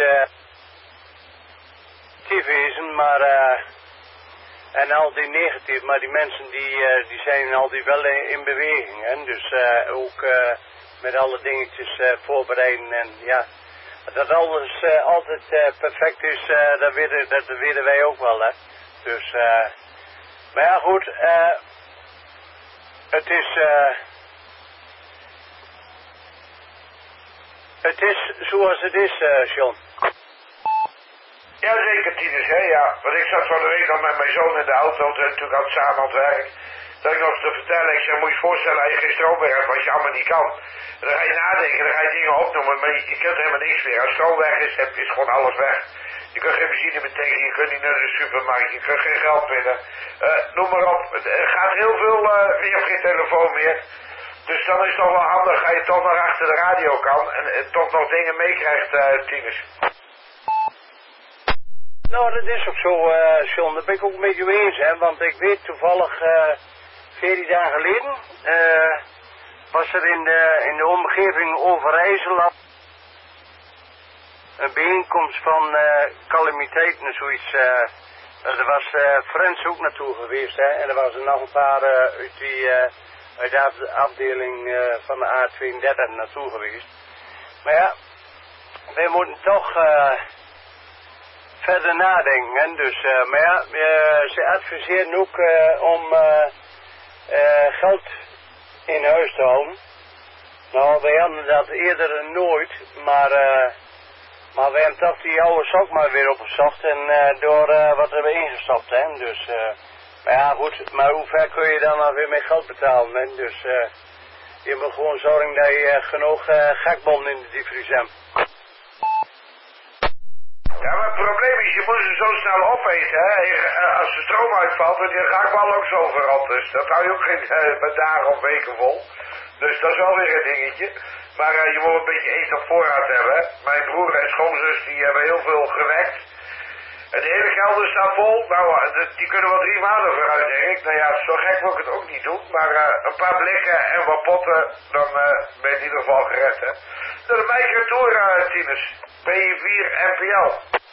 negatief wezen, maar en altijd negatief, maar die mensen die zijn altijd wel in beweging, hè. Dus ook met alle dingetjes voorbereiden en ja, dat alles altijd perfect is, dat weten wij ook wel, hè. Dus maar ja, goed, het is zoals het is, John. Ja, zeker, Tinus, hè, ja. Want ik zat van de week nog met mijn zoon in de auto, natuurlijk altijd samen aan het werk. Dat ik nog te vertellen, ik zei, moet je je voorstellen als je geen stroom meer hebt, wat je allemaal niet kan. En dan ga je nadenken, dan ga je dingen opnoemen, maar je kunt helemaal niks meer. Als stroom weg is gewoon alles weg. Je kunt geen benzine meer tanken, je kunt niet naar de supermarkt, je kunt geen geld winnen. Noem maar op. Er gaat heel veel, je hebt geen telefoon meer. Dus dan is het toch wel handig als je toch nog achter de radio kan en toch nog dingen meekrijgt, Tinus. Nou, dat is ook zo, John. Dat ben ik ook een beetje eens, hè. Want ik weet toevallig, 14 dagen geleden, was er in de omgeving Overijssel een bijeenkomst van calamiteiten en zoiets. Er was Frans ook naartoe geweest, hè. En er was er nog een paar uit de afdeling van de A32 naartoe geweest. Maar ja, wij moeten toch verder nadenken. Hè? Dus, maar ja, ze adviseren ook om geld in huis te houden. Nou, wij hadden dat eerder nooit, maar wij hebben toch die oude sok maar weer opgezocht en door wat hebben we ingestopt. Hè? Dus, maar ja, goed, maar hoe ver kun je dan nog weer met geld betalen? Hè? Dus je moet gewoon zorgen dat je genoeg gekbonden in de diepvries hebt. Ja, maar het probleem is, je moet ze zo snel opeten, hè. Als de stroom uitvalt, dan die gehaktbal ook zo verand. Dus dat hou je ook geen dagen of weken vol. Dus dat is wel weer een dingetje. Maar je moet een beetje eten op voorraad hebben, hè. Mijn broer en schoonzus, die hebben heel veel gewekt. En de hele kelder staat vol. Nou, die kunnen wel 3 maanden vooruit, denk ik. Nou ja, zo gek wil ik het ook niet doen. Maar een paar blikken en wat potten, dan ben je in ieder geval gered, hè. Nou, de meisje toer, Tinus. B4 NPL.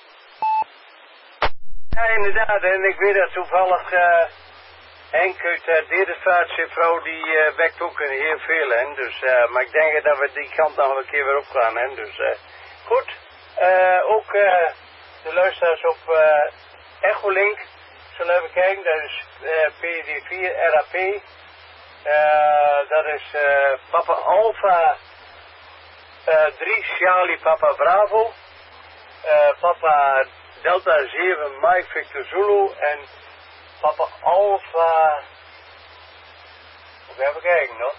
Ja, inderdaad. En ik weet dat toevallig Henk uit Deerdevaart, zijn vrouw, die wekt ook heel veel, hè. Dus, maar ik denk dat we die kant nog een keer weer op gaan, hè. Dus, goed. Ook de luisteraars op Echolink zullen even kijken. Dat is PD4 RAP. Dat is Papa Alpha 3 Charlie Papa Bravo. Papa Delta 7 Mike Victor Zulu. En Papa Alpha... Even kijken nog.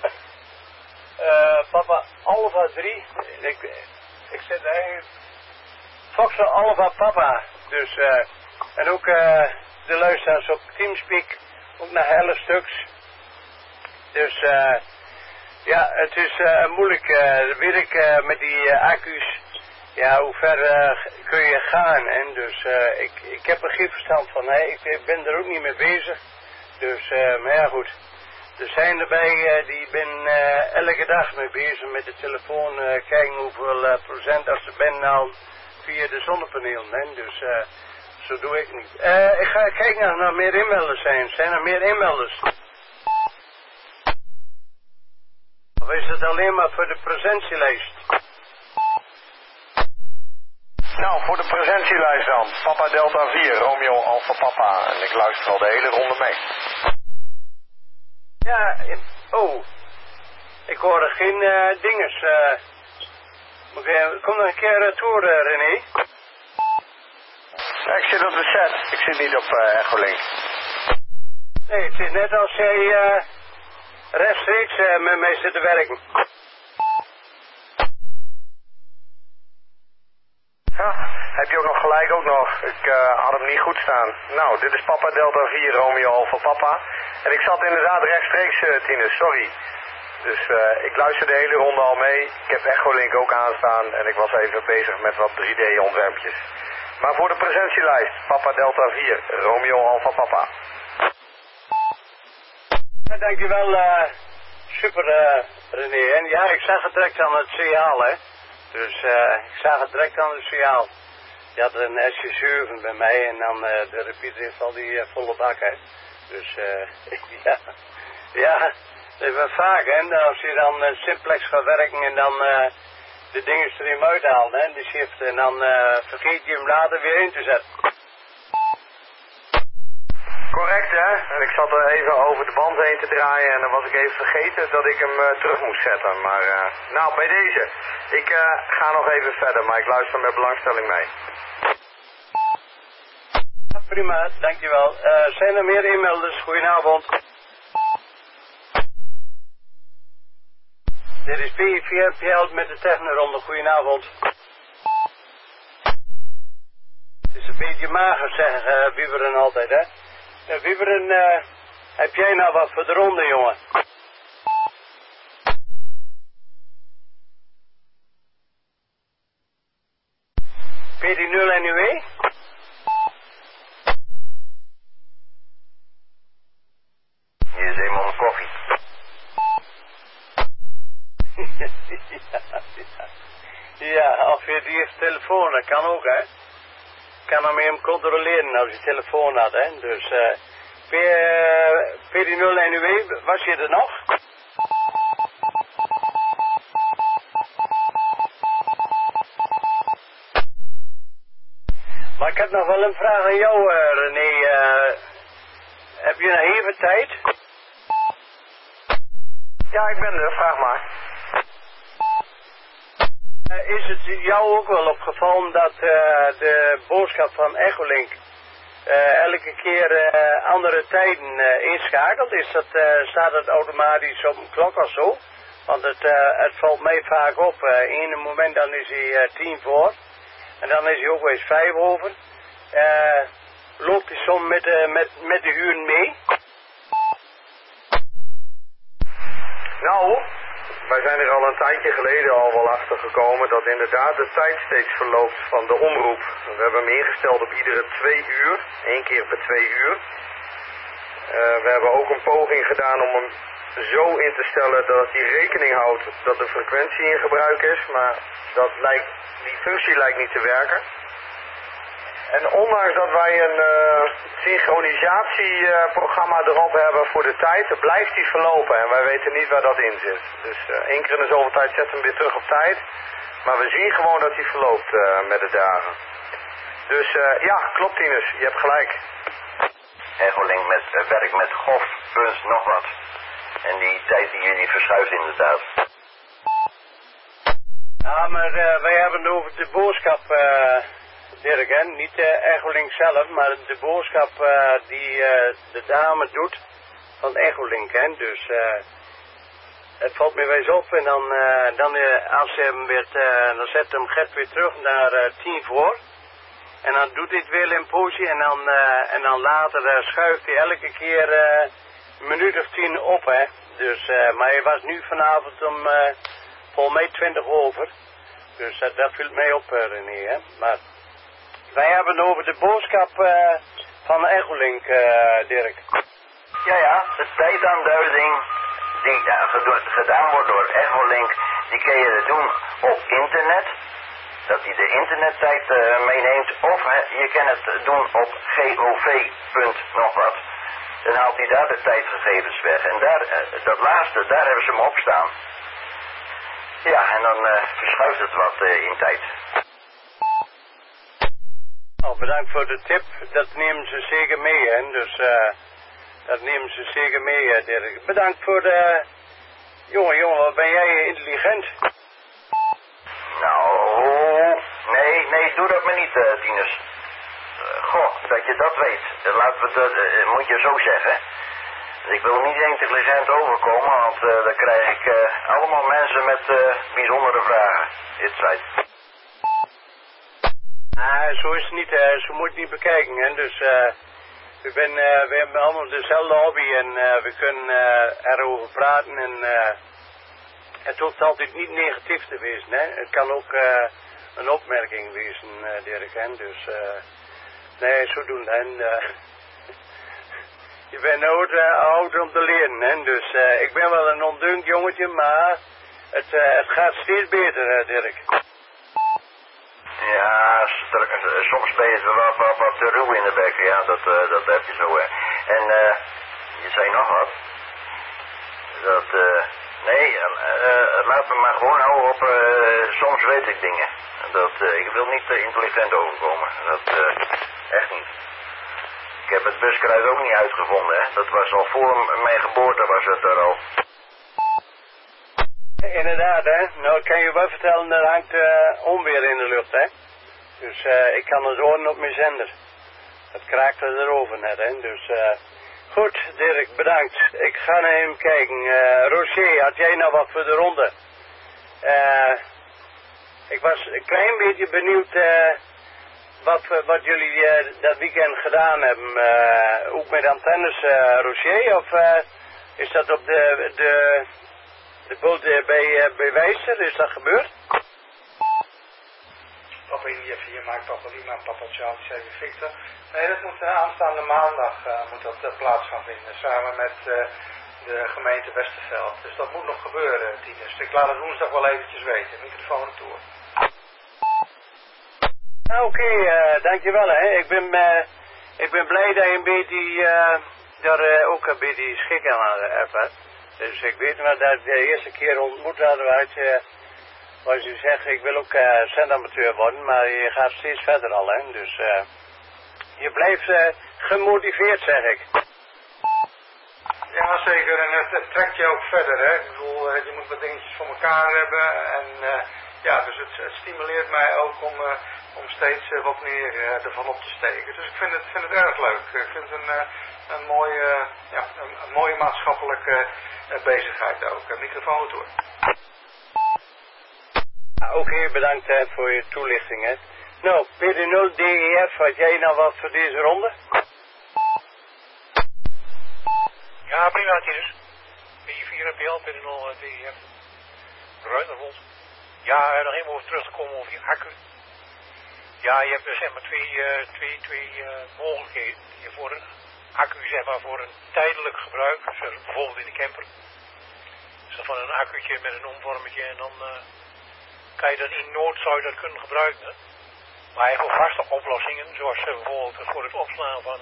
Papa Alpha 3. Ik zit eigenlijk... Foxtrot Alpha Papa. Dus, en ook de luisteraars op Teamspeak. Ook nog 11 stuks. Dus, ja, het is moeilijk werk met die accu's. Ja, hoe ver kun je gaan? En dus, ik heb er geen verstand van. Hè. Ik ben er ook niet mee bezig. Dus, maar ja, goed. Er zijn erbij die ben elke dag mee bezig met de telefoon. Kijken hoeveel procent als ze ben al via de zonnepanelen. Hè. Dus, zo doe ik niet. Ik ga kijken of er meer inmelders zijn. Zijn er meer inmelders? Of is het alleen maar voor de presentielijst? Nou, voor de presentielijst dan. Papa Delta 4, Romeo Alpha Papa. En ik luister al de hele ronde mee. Ja, ik hoorde geen dinges. Kom nog een keer toe, René. Ja, ik zit op de set. Ik zit niet op Echolink. Nee, het is net als jij rechtstreeks met mij zit te werken. Ja, heb je ook nog gelijk ook nog. Ik had hem niet goed staan. Nou, dit is Papa Delta 4, Romeo Alpha Papa. En ik zat inderdaad rechtstreeks, Tinus, sorry. Dus ik luister de hele ronde al mee. Ik heb Echolink ook aanstaan en ik was even bezig met wat 3D-ontwerpjes. Maar voor de presentielijst, Papa Delta 4, Romeo Alpha Papa. Ja, dankjewel, super René. En ja, ik zag het direct aan het signaal, hè. Dus ik zag het direct aan het signaal. Je had een SG7 bij mij en dan de repeater heeft al die volle bak, hè. Dus ja, ja, dat is wel vaak, hè. Als je dan simplex gaat werken en dan de dingen erin uithaalt, hè, de shift. En dan vergeet je hem later weer in te zetten. Correct, hè? En ik zat er even over de band heen te draaien en dan was ik even vergeten dat ik hem terug moest zetten. Maar nou, bij deze. Ik ga nog even verder, maar ik luister met belangstelling mee. Ja, prima, dankjewel. Zijn er meer inmelders? Goedenavond. Dit is P4PL met de technoronde. Goedenavond. Het is een beetje mager, zeggen Wieberen altijd, hè. Wieberen, heb jij nou wat voor de ronde, jongen? Ja, of je die heeft telefoon, dat kan ook, hè. Kan hem hem controleren als je telefoon had, hè. Dus, P0NUW, was je er nog? Maar ik heb nog wel een vraag aan jou, René. Heb je nog even tijd? Ja, ik ben er, vraag maar. Is het jou ook wel opgevallen dat de boodschap van Echolink elke keer andere tijden inschakelt? Staat het automatisch op een klok of zo? Want het valt mij vaak op. In een moment dan is hij 10 voor. En dan is hij ook wel eens 5 over. Loopt hij soms met de uren mee? Nou, wij zijn er al een tijdje geleden al wel achter gekomen dat inderdaad de tijd steeds verloopt van de omroep. We hebben hem ingesteld op iedere 2 uur, 1 keer per 2 uur. We hebben ook een poging gedaan om hem zo in te stellen dat hij rekening houdt dat de frequentie in gebruik is, maar die functie lijkt niet te werken. En ondanks dat wij een synchronisatieprogramma erop hebben voor de tijd, blijft die verlopen en wij weten niet waar dat in zit. Dus 1 keer in de zoveel tijd zetten we hem weer terug op tijd, maar we zien gewoon dat hij verloopt met de dagen. Dus ja, klopt Tinus, je hebt gelijk. Echolink werkt met golf, punt, nog wat. En die tijd die verschuift inderdaad. Ja, maar wij hebben het over de boodschap, Dirk, hè? Niet Echolink zelf, maar de boodschap die de dame doet van Echolink, hè? Dus het valt me wel eens op en dan als ze hem weer, dan zet hem Gert weer terug naar 10 voor. En dan doet hij het weer in poosje en dan later schuift hij elke keer een minuut of 10 op, hè. Dus, maar hij was nu vanavond om volgens mij 20 over. Dus dat viel mij op, René, hè. Maar wij hebben het over de boodschap van Echolink, Dirk. Ja, de tijdaanduiding die gedaan wordt door Echolink, die kun je doen op internet. Dat hij de internettijd meeneemt, of je kan het doen op gov. Nog wat. Dan haalt hij daar de tijdgegevens weg. En dat laatste, daar hebben ze hem op staan. Ja, en dan verschuift het wat in tijd. Oh, bedankt voor de tip. Dat nemen ze zeker mee, hè. Dus dat nemen ze zeker mee, Dirk. Bedankt voor de... Jongen, wat ben jij intelligent? Nou, nee, doe dat maar niet, Tinus. Goh, dat je dat weet. Moet je zo zeggen. Ik wil niet intelligent overkomen, want dan krijg ik allemaal mensen met bijzondere vragen. Zo is het niet, zo moet je het niet bekijken, hè. Dus we hebben allemaal dezelfde hobby en we kunnen erover praten en het hoeft altijd niet negatief te wezen, hè. Het kan ook een opmerking wezen, Dirk, hè. Dus nee, zo doen, hè. Je bent oud om te leren, hè. Dus ik ben wel een ondunkt jongetje, maar het gaat steeds beter, Dirk. Ja, soms ben je wat te ruw in de bek, ja, dat heb je zo, hè. En je zei nog wat. Laat me maar gewoon houden op, soms weet ik dingen. Ik wil niet intelligent overkomen, echt niet. Ik heb het buskruid ook niet uitgevonden, hè. Dat was al voor mijn geboorte, was het er al. Inderdaad, hè. Nou, ik kan je wel vertellen, er hangt onweer in de lucht, hè. Dus ik kan het horen op mijn zender. Het kraakte erover net, hè. Dus goed, Dirk, bedankt. Ik ga naar hem kijken. Roger, had jij nou wat voor de ronde? Ik was een klein beetje benieuwd wat jullie dat weekend gedaan hebben. Ook met antennes, Roger? Of is dat op de boot bij Wijster? Is dat gebeurd? Papa India 4 Mike, Papa Lima, Papa Charlie 7 Victor. Nee, dat moet aanstaande maandag moet dat plaats gaan vinden. Samen met de gemeente Westerveld. Dus dat moet nog gebeuren, Tinus. Ik laat het woensdag wel eventjes weten. Microfoon retour. Oké, dankjewel hè. Ik ben blij dat je een beetje daar ook een beetje schik aan hebt. Dus ik weet maar dat de eerste keer ontmoet hadden we wat je zegt, ik wil ook zendamateur worden, maar je gaat steeds verder al hè. Dus je blijft gemotiveerd zeg ik. Ja, zeker. En het trekt je ook verder, hè. Ik bedoel, je moet wat dingetjes voor elkaar hebben. En ja, dus het stimuleert mij ook om steeds wat meer ervan op te steken. Dus ik vind het erg leuk. Ik vind het een mooie maatschappelijke bezigheid ook. Microfoon retour. Oké, bedankt voor je toelichting hè. Nou, PD0 DEF, had jij nou wat voor deze ronde? Ja, prima, Tinus. B4 NPL, PD0 DEF. Ruinerwold. Ja, nog even over terug te komen over je accu. Ja, je hebt zeg maar twee mogelijkheden. Je voor een accu, zeg maar, voor een tijdelijk gebruik, zoals bijvoorbeeld in de camper. Dus van een accu'tje met een omvormetje en dan kan je dat in nood zou je dat kunnen gebruiken. Hè? Maar voor vaste oplossingen, zoals bijvoorbeeld voor het opslaan van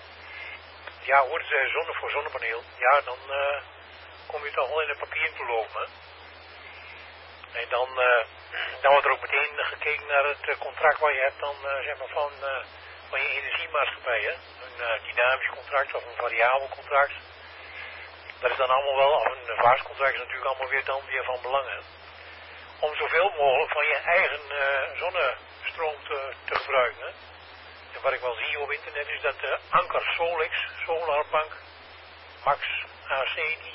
zonne voor zonnepaneel, ja, dan kom je toch wel in het papier te lopen. Hè? En dan wordt er ook meteen gekeken naar het contract wat je hebt dan, zeg maar, van je energiemaatschappij. Hè? Een dynamisch contract of een variabel contract. Dat is dan allemaal wel, of een vast contract is natuurlijk allemaal weer van belang. Hè? Om zoveel mogelijk van je eigen zonnestroom te gebruiken. Hè? En wat ik wel zie op internet is dat de Anker Solix, Solarbank, Max AC,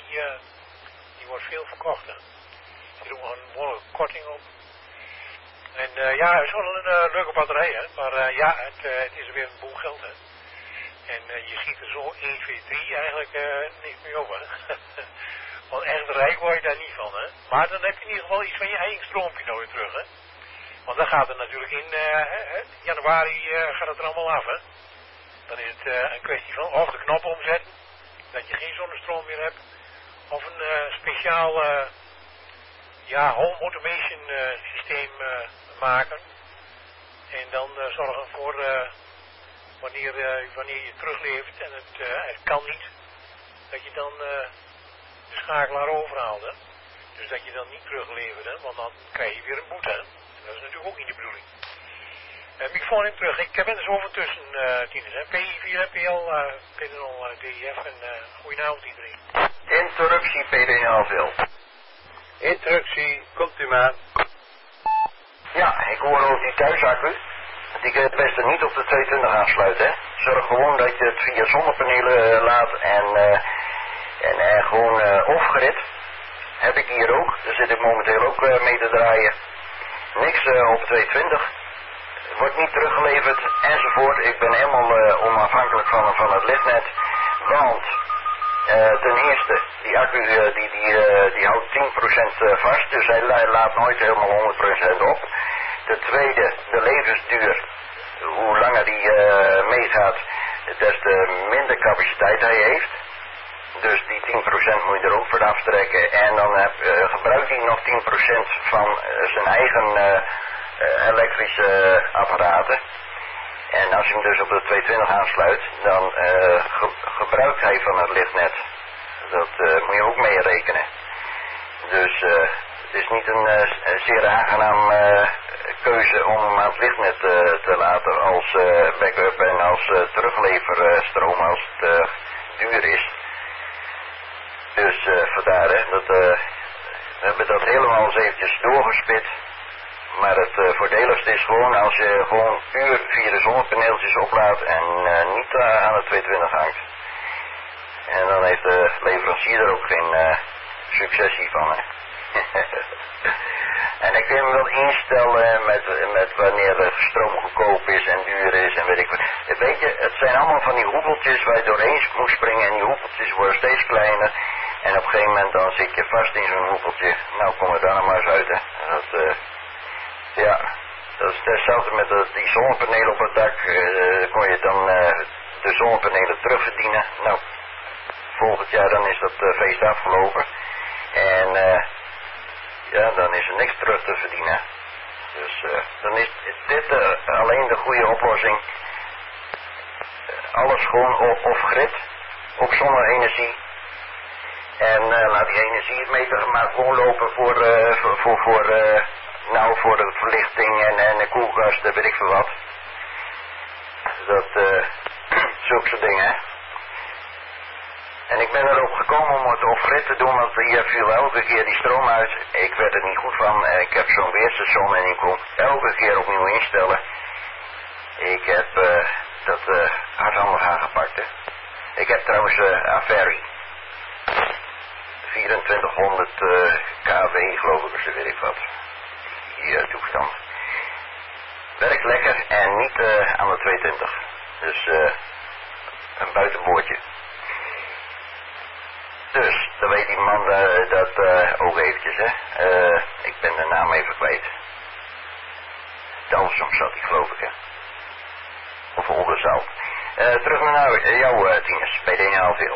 die wordt veel verkocht. Hè? Die doen een behoorlijke korting op. En ja, het is wel een leuke batterij, hè? Maar het is weer een boel geld, hè? En je ziet er zo 1, 2, 3 eigenlijk niks meer op, hè? Want echt rijk word je daar niet van, hè? Maar dan heb je in ieder geval iets van je eigen stroompje nou weer terug, hè? Want dan gaat het natuurlijk in januari gaat het er allemaal af, hè? Dan is het een kwestie van of de knop omzetten, dat je geen zonnestroom meer hebt, of een speciaal home automation systeem maken. En dan zorgen voor wanneer je teruglevert en het kan niet, dat je dan de schakelaar overhaalt. Hè? Dus dat je dan niet teruglevert, hè? Want dan krijg je weer een boete. Hè? En dat is natuurlijk ook niet de bedoeling. Microfoon in terug. Ik ben er zo van tussen, Tinus. P4 PL, PD0 DEF en goedenavond iedereen. Interruptie PD0. Interruptie, komt u maar. Ja, ik hoor over die thuisaccu. Die kun je het beste niet op de 220 aansluiten, hè. Zorg gewoon dat je het via zonnepanelen laat en gewoon off-grid. Heb ik hier ook. Daar zit ik momenteel ook mee te draaien. Niks op 220. Wordt niet teruggeleverd enzovoort. Ik ben helemaal onafhankelijk van het lichtnet. Want ten eerste, die accu die houdt 10% vast. Dus hij laat nooit helemaal 100% op. Ten tweede, de levensduur. Hoe langer die meegaat, des te minder capaciteit hij heeft. Dus die 10% moet je er ook voor aftrekken. En dan gebruikt hij nog 10% van zijn eigen elektrische apparaten. En als je hem dus op de 220 aansluit, dan gebruikt hij van het lichtnet. Dat moet je ook mee rekenen. Dus het is niet een zeer aangenaam keuze om hem aan het lichtnet te laten als backup en als terugleverstroom als het duur is. Dus vandaar, hè, we hebben dat helemaal eens eventjes doorgespit. Maar het voordeligste is gewoon als je gewoon puur via de zonnepaneeltjes oplaadt en niet aan de 220 hangt. En dan heeft de leverancier er ook geen successie van, hè. En dan kun je hem wel instellen met wanneer de stroom goedkoop is en duur is en weet ik wat. Weet je, het zijn allemaal van die hoepeltjes waar je doorheen moet springen en die hoepeltjes worden steeds kleiner. En op een gegeven moment dan zit je vast in zo'n hoepeltje. Nou, kom er daar nog maar eens uit, hè. Dat is hetzelfde met die zonnepanelen op het dak. Kon je dan de zonnepanelen terugverdienen. Nou, volgend jaar dan is dat feest afgelopen. En ja, dan is er niks terug te verdienen. Dus dan is dit alleen de goede oplossing. Alles gewoon op grid, op zonne-energie. En laat die energiemeter maar gewoon lopen voor de verlichting en de koelkast, weet ik veel wat. Dat, zulke soort dingen. En ik ben erop gekomen om het off-grid te doen, want hier viel elke keer die stroom uit. Ik werd er niet goed van. Ik heb zo'n weerstation en ik kon elke keer opnieuw instellen. Ik heb dat hardhandig aangepakt. Hè. Ik heb trouwens Aferri. 2400 kW geloof ik, of weet ik wat. Die toestand. Werkt lekker en niet aan de 220. Dus een buitenboordje. Dus, dan weet die man dat ook eventjes, hè. Ik ben de naam even kwijt. Dalsom zat hij, geloof ik, hè. Of Oldenzaal. Terug naar jou, Tinus, bij de Inhaalveel.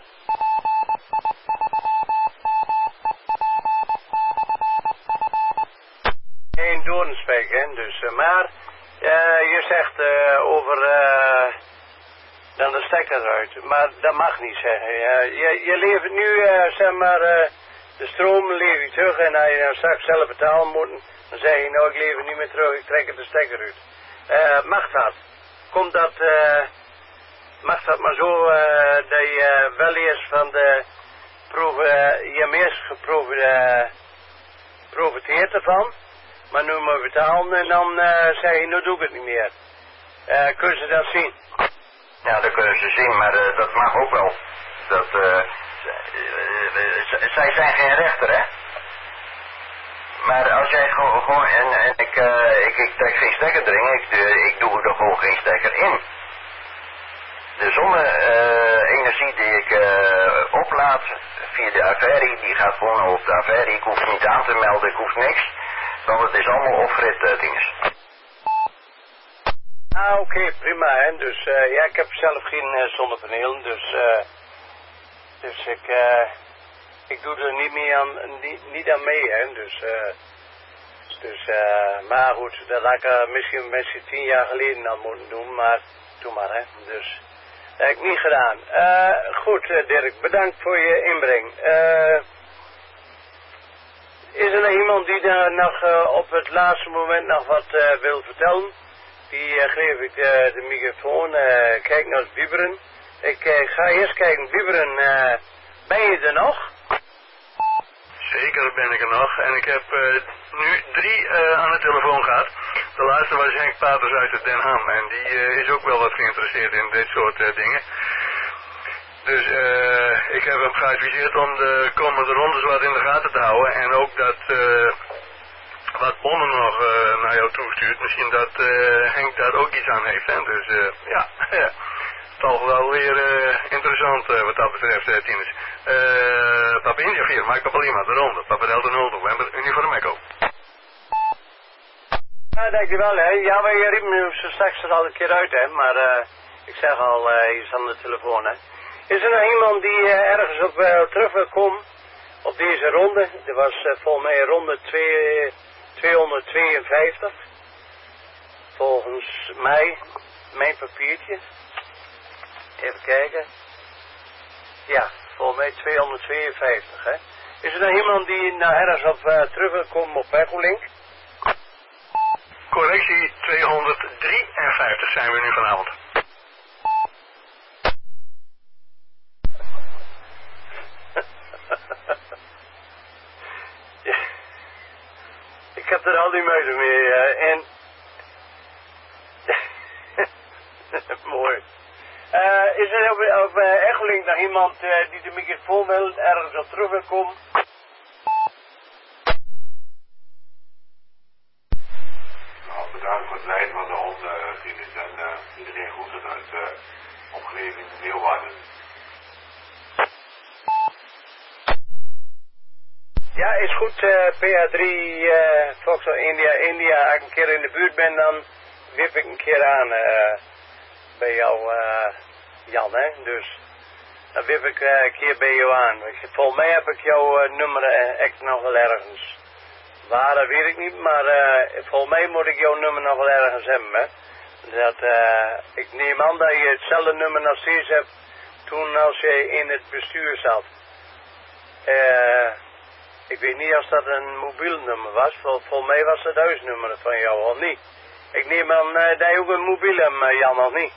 Geen doornspek, hè, dus, maar, je zegt over, dan de stekker eruit, maar dat mag niet zeggen. Je levert nu, zeg maar, de stroom lever je terug en als je dan straks zelf betalen moet, dan zeg je, nou, ik lever niet meer terug, ik trek de stekker uit. Mag dat? Komt dat, mag dat maar zo, dat je wel eerst van de proeven, je hebt eerst geprofiteerd ervan, maar nu moet je betalen en dan zeg je, nu doe ik het niet meer. Kunnen ze dat zien? Ja, dat kunnen ze zien, maar dat mag ook wel. Dat, zij zijn geen rechter, hè? Maar als jij gewoon en ik trek geen stekker erin, ik doe er gewoon geen stekker in. De zonne-energie die ik oplaad via de Aferri, die gaat gewoon op de Aferri. Ik hoef niet aan te melden, ik hoef niks. Want het is allemaal off-grid dinges. Ah, oké, prima, hè. Dus, ja, ik heb zelf geen zonnepanelen, dus ik doe er niet aan mee, hè. Dus, maar goed, dat had ik misschien 10 jaar geleden al moeten doen, maar doe maar, hè. Dus, dat heb ik niet gedaan. Goed, Dirk, bedankt voor je inbreng. Is er nog iemand die daar nog op het laatste moment nog wat wil vertellen? Die geef ik de microfoon. Kijk naar het Wieberen. Ik ga eerst kijken. Wieberen, ben je er nog? Zeker ben ik er nog. En ik heb nu 3 aan de telefoon gehad. De laatste was Henk Paters uit Den Ham. En die is ook wel wat geïnteresseerd in dit soort dingen. Dus ik heb hem geadviseerd om de komende rondes wat in de gaten te houden. En ook dat wat Bonne nog naar jou toestuurt. Misschien dat Henk daar ook iets aan heeft. Hè? Dus ja, toch wel weer interessant wat dat betreft, Tinus. Papa India 4, Mike Papa Lima, de ronde. Papa Delta 0, November, Uniform Echo. Ja, dankjewel, hè. Ja, wij riepen nu zo straks er al een keer uit, hè. Maar ik zeg al, hij is aan de telefoon, hè. Is er nog iemand die ergens op terug wil komen op deze ronde? Er was volgens mij ronde 252. Volgens mij, mijn papiertje. Even kijken. Ja, volgens mij 252, hè. Is er nog iemand die nou ergens op terug wil komen op Echolink? Correctie, 253 zijn we nu vanavond. Ja. Ik heb er al die muizen mee en... Mooi. Is er op Echolink nog iemand die de microfoon wil, ergens op terug wil komen? Nou, bedankt voor het leiden van de ronde, Tinus, en iedereen goed uit omgeving Leeuwarden. Ja, is goed, PH3, Foxtrot India. Als ik een keer in de buurt ben, dan wip ik een keer aan bij jou, Jan, hè. Dus, Dan wip ik een keer bij jou aan. Volgens mij heb ik jouw nummer echt nog wel ergens. Waar, dat weet ik niet, maar volgens mij moet ik jouw nummer nog wel ergens hebben, hè. Ik neem aan dat je hetzelfde nummer nog steeds hebt toen als je in het bestuur zat. Ik weet niet of dat een mobiel nummer was. Volgens mij was het huisnummer van jou, of niet? Ik neem aan dat je ook een mobiel hebt, Jan, of niet?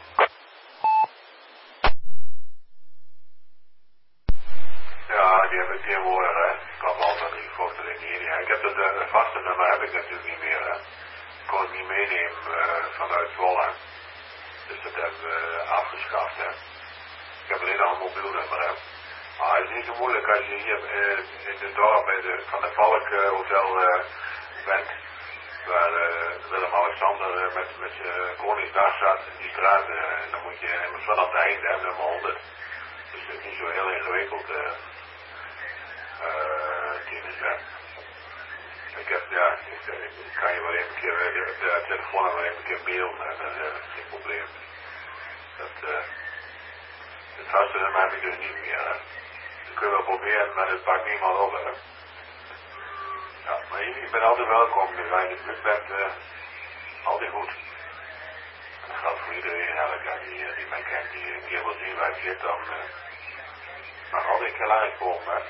Ja, die heb ik tegenwoordig, hè. Ik kan altijd niet voorstellen hier. Ik heb het vaste nummer heb ik natuurlijk niet meer, hè. Ik kon het niet meenemen vanuit Zwolle. Dus dat hebben we afgeschaft, hè. Ik heb alleen nog een mobiel nummer, hè. Maar het is niet zo moeilijk als je hier in het dorp van de Valk Hotel bent. Waar Willem-Alexander met Koningsdag zat in die straat. En dan moet je helemaal vanaf het einde hebben, nummer 100. Dus het is niet zo heel ingewikkeld. Ik heb, ja, ik kan je wel even een keer de telefoon wel even een keer mailen, dat is geen probleem. Het vaste nummer heb ik dus niet meer, hè. Dat kun je wel proberen, maar dat pakt niemand op, hè. Ja, maar je bent altijd welkom, dus als je in de buurt bent, altijd goed. En dat geldt voor iedereen eigenlijk, die mij kent, die een keer wil zien waar ik zit, dan mag altijd een keer langskomen, hè.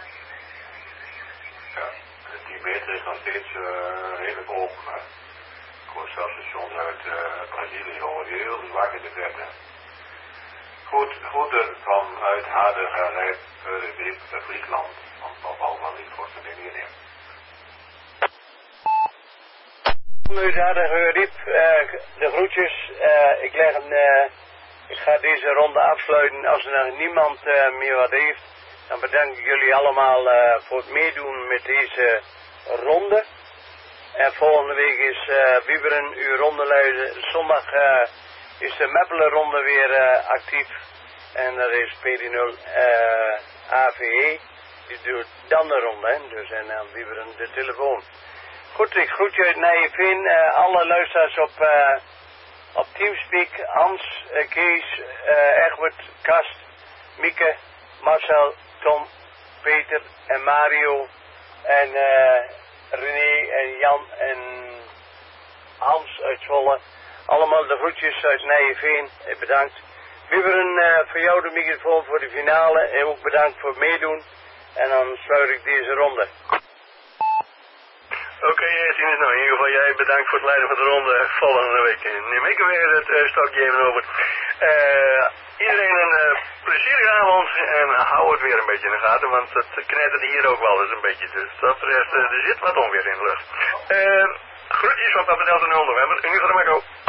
Ja, de 10 meter is nog steeds redelijk open, hè. Ik hoor zelfs stations uit Brazilië, hoor je heel zwak in de verte. Groeten vanuit Hardergerij, Friesland, van allemaal niet voor de dingen in. Vanuit Hardergerij, de groetjes. Ik ga deze ronde afsluiten. Als er nog niemand meer wat heeft, dan bedank ik jullie allemaal voor het meedoen met deze ronde. En volgende week is Wieberen uw ronde luiden. Zondag is de Meppelenronde weer actief. En dat is PD0 AVE. Die doet dan de ronde, hè. Dus en dan Wieberen de telefoon. Goed, ik groet je uit Nijeveen. Alle luisteraars op Teamspeak. Hans, Kees, Egbert, Kast, Mieke, Marcel, Tom, Peter en Mario. En René en Jan en Hans uit Zwolle. Allemaal de groetjes uit Nijeveen. Bedankt. Wieberen, voor jou de microfoon voor de finale. En ook bedankt voor het meedoen. En dan sluit ik deze ronde. Oké, Tinus, nou in ieder geval jij bedankt voor het leiden van de ronde. Volgende week neem ik weer het stokje even over. Iedereen een plezierige avond en hou het weer een beetje in de gaten, want het knettert hier ook wel eens een beetje. Dus dat er zit wat onweer in de lucht. Groetjes van Papa Delta 0 November. In ieder geval, Marco.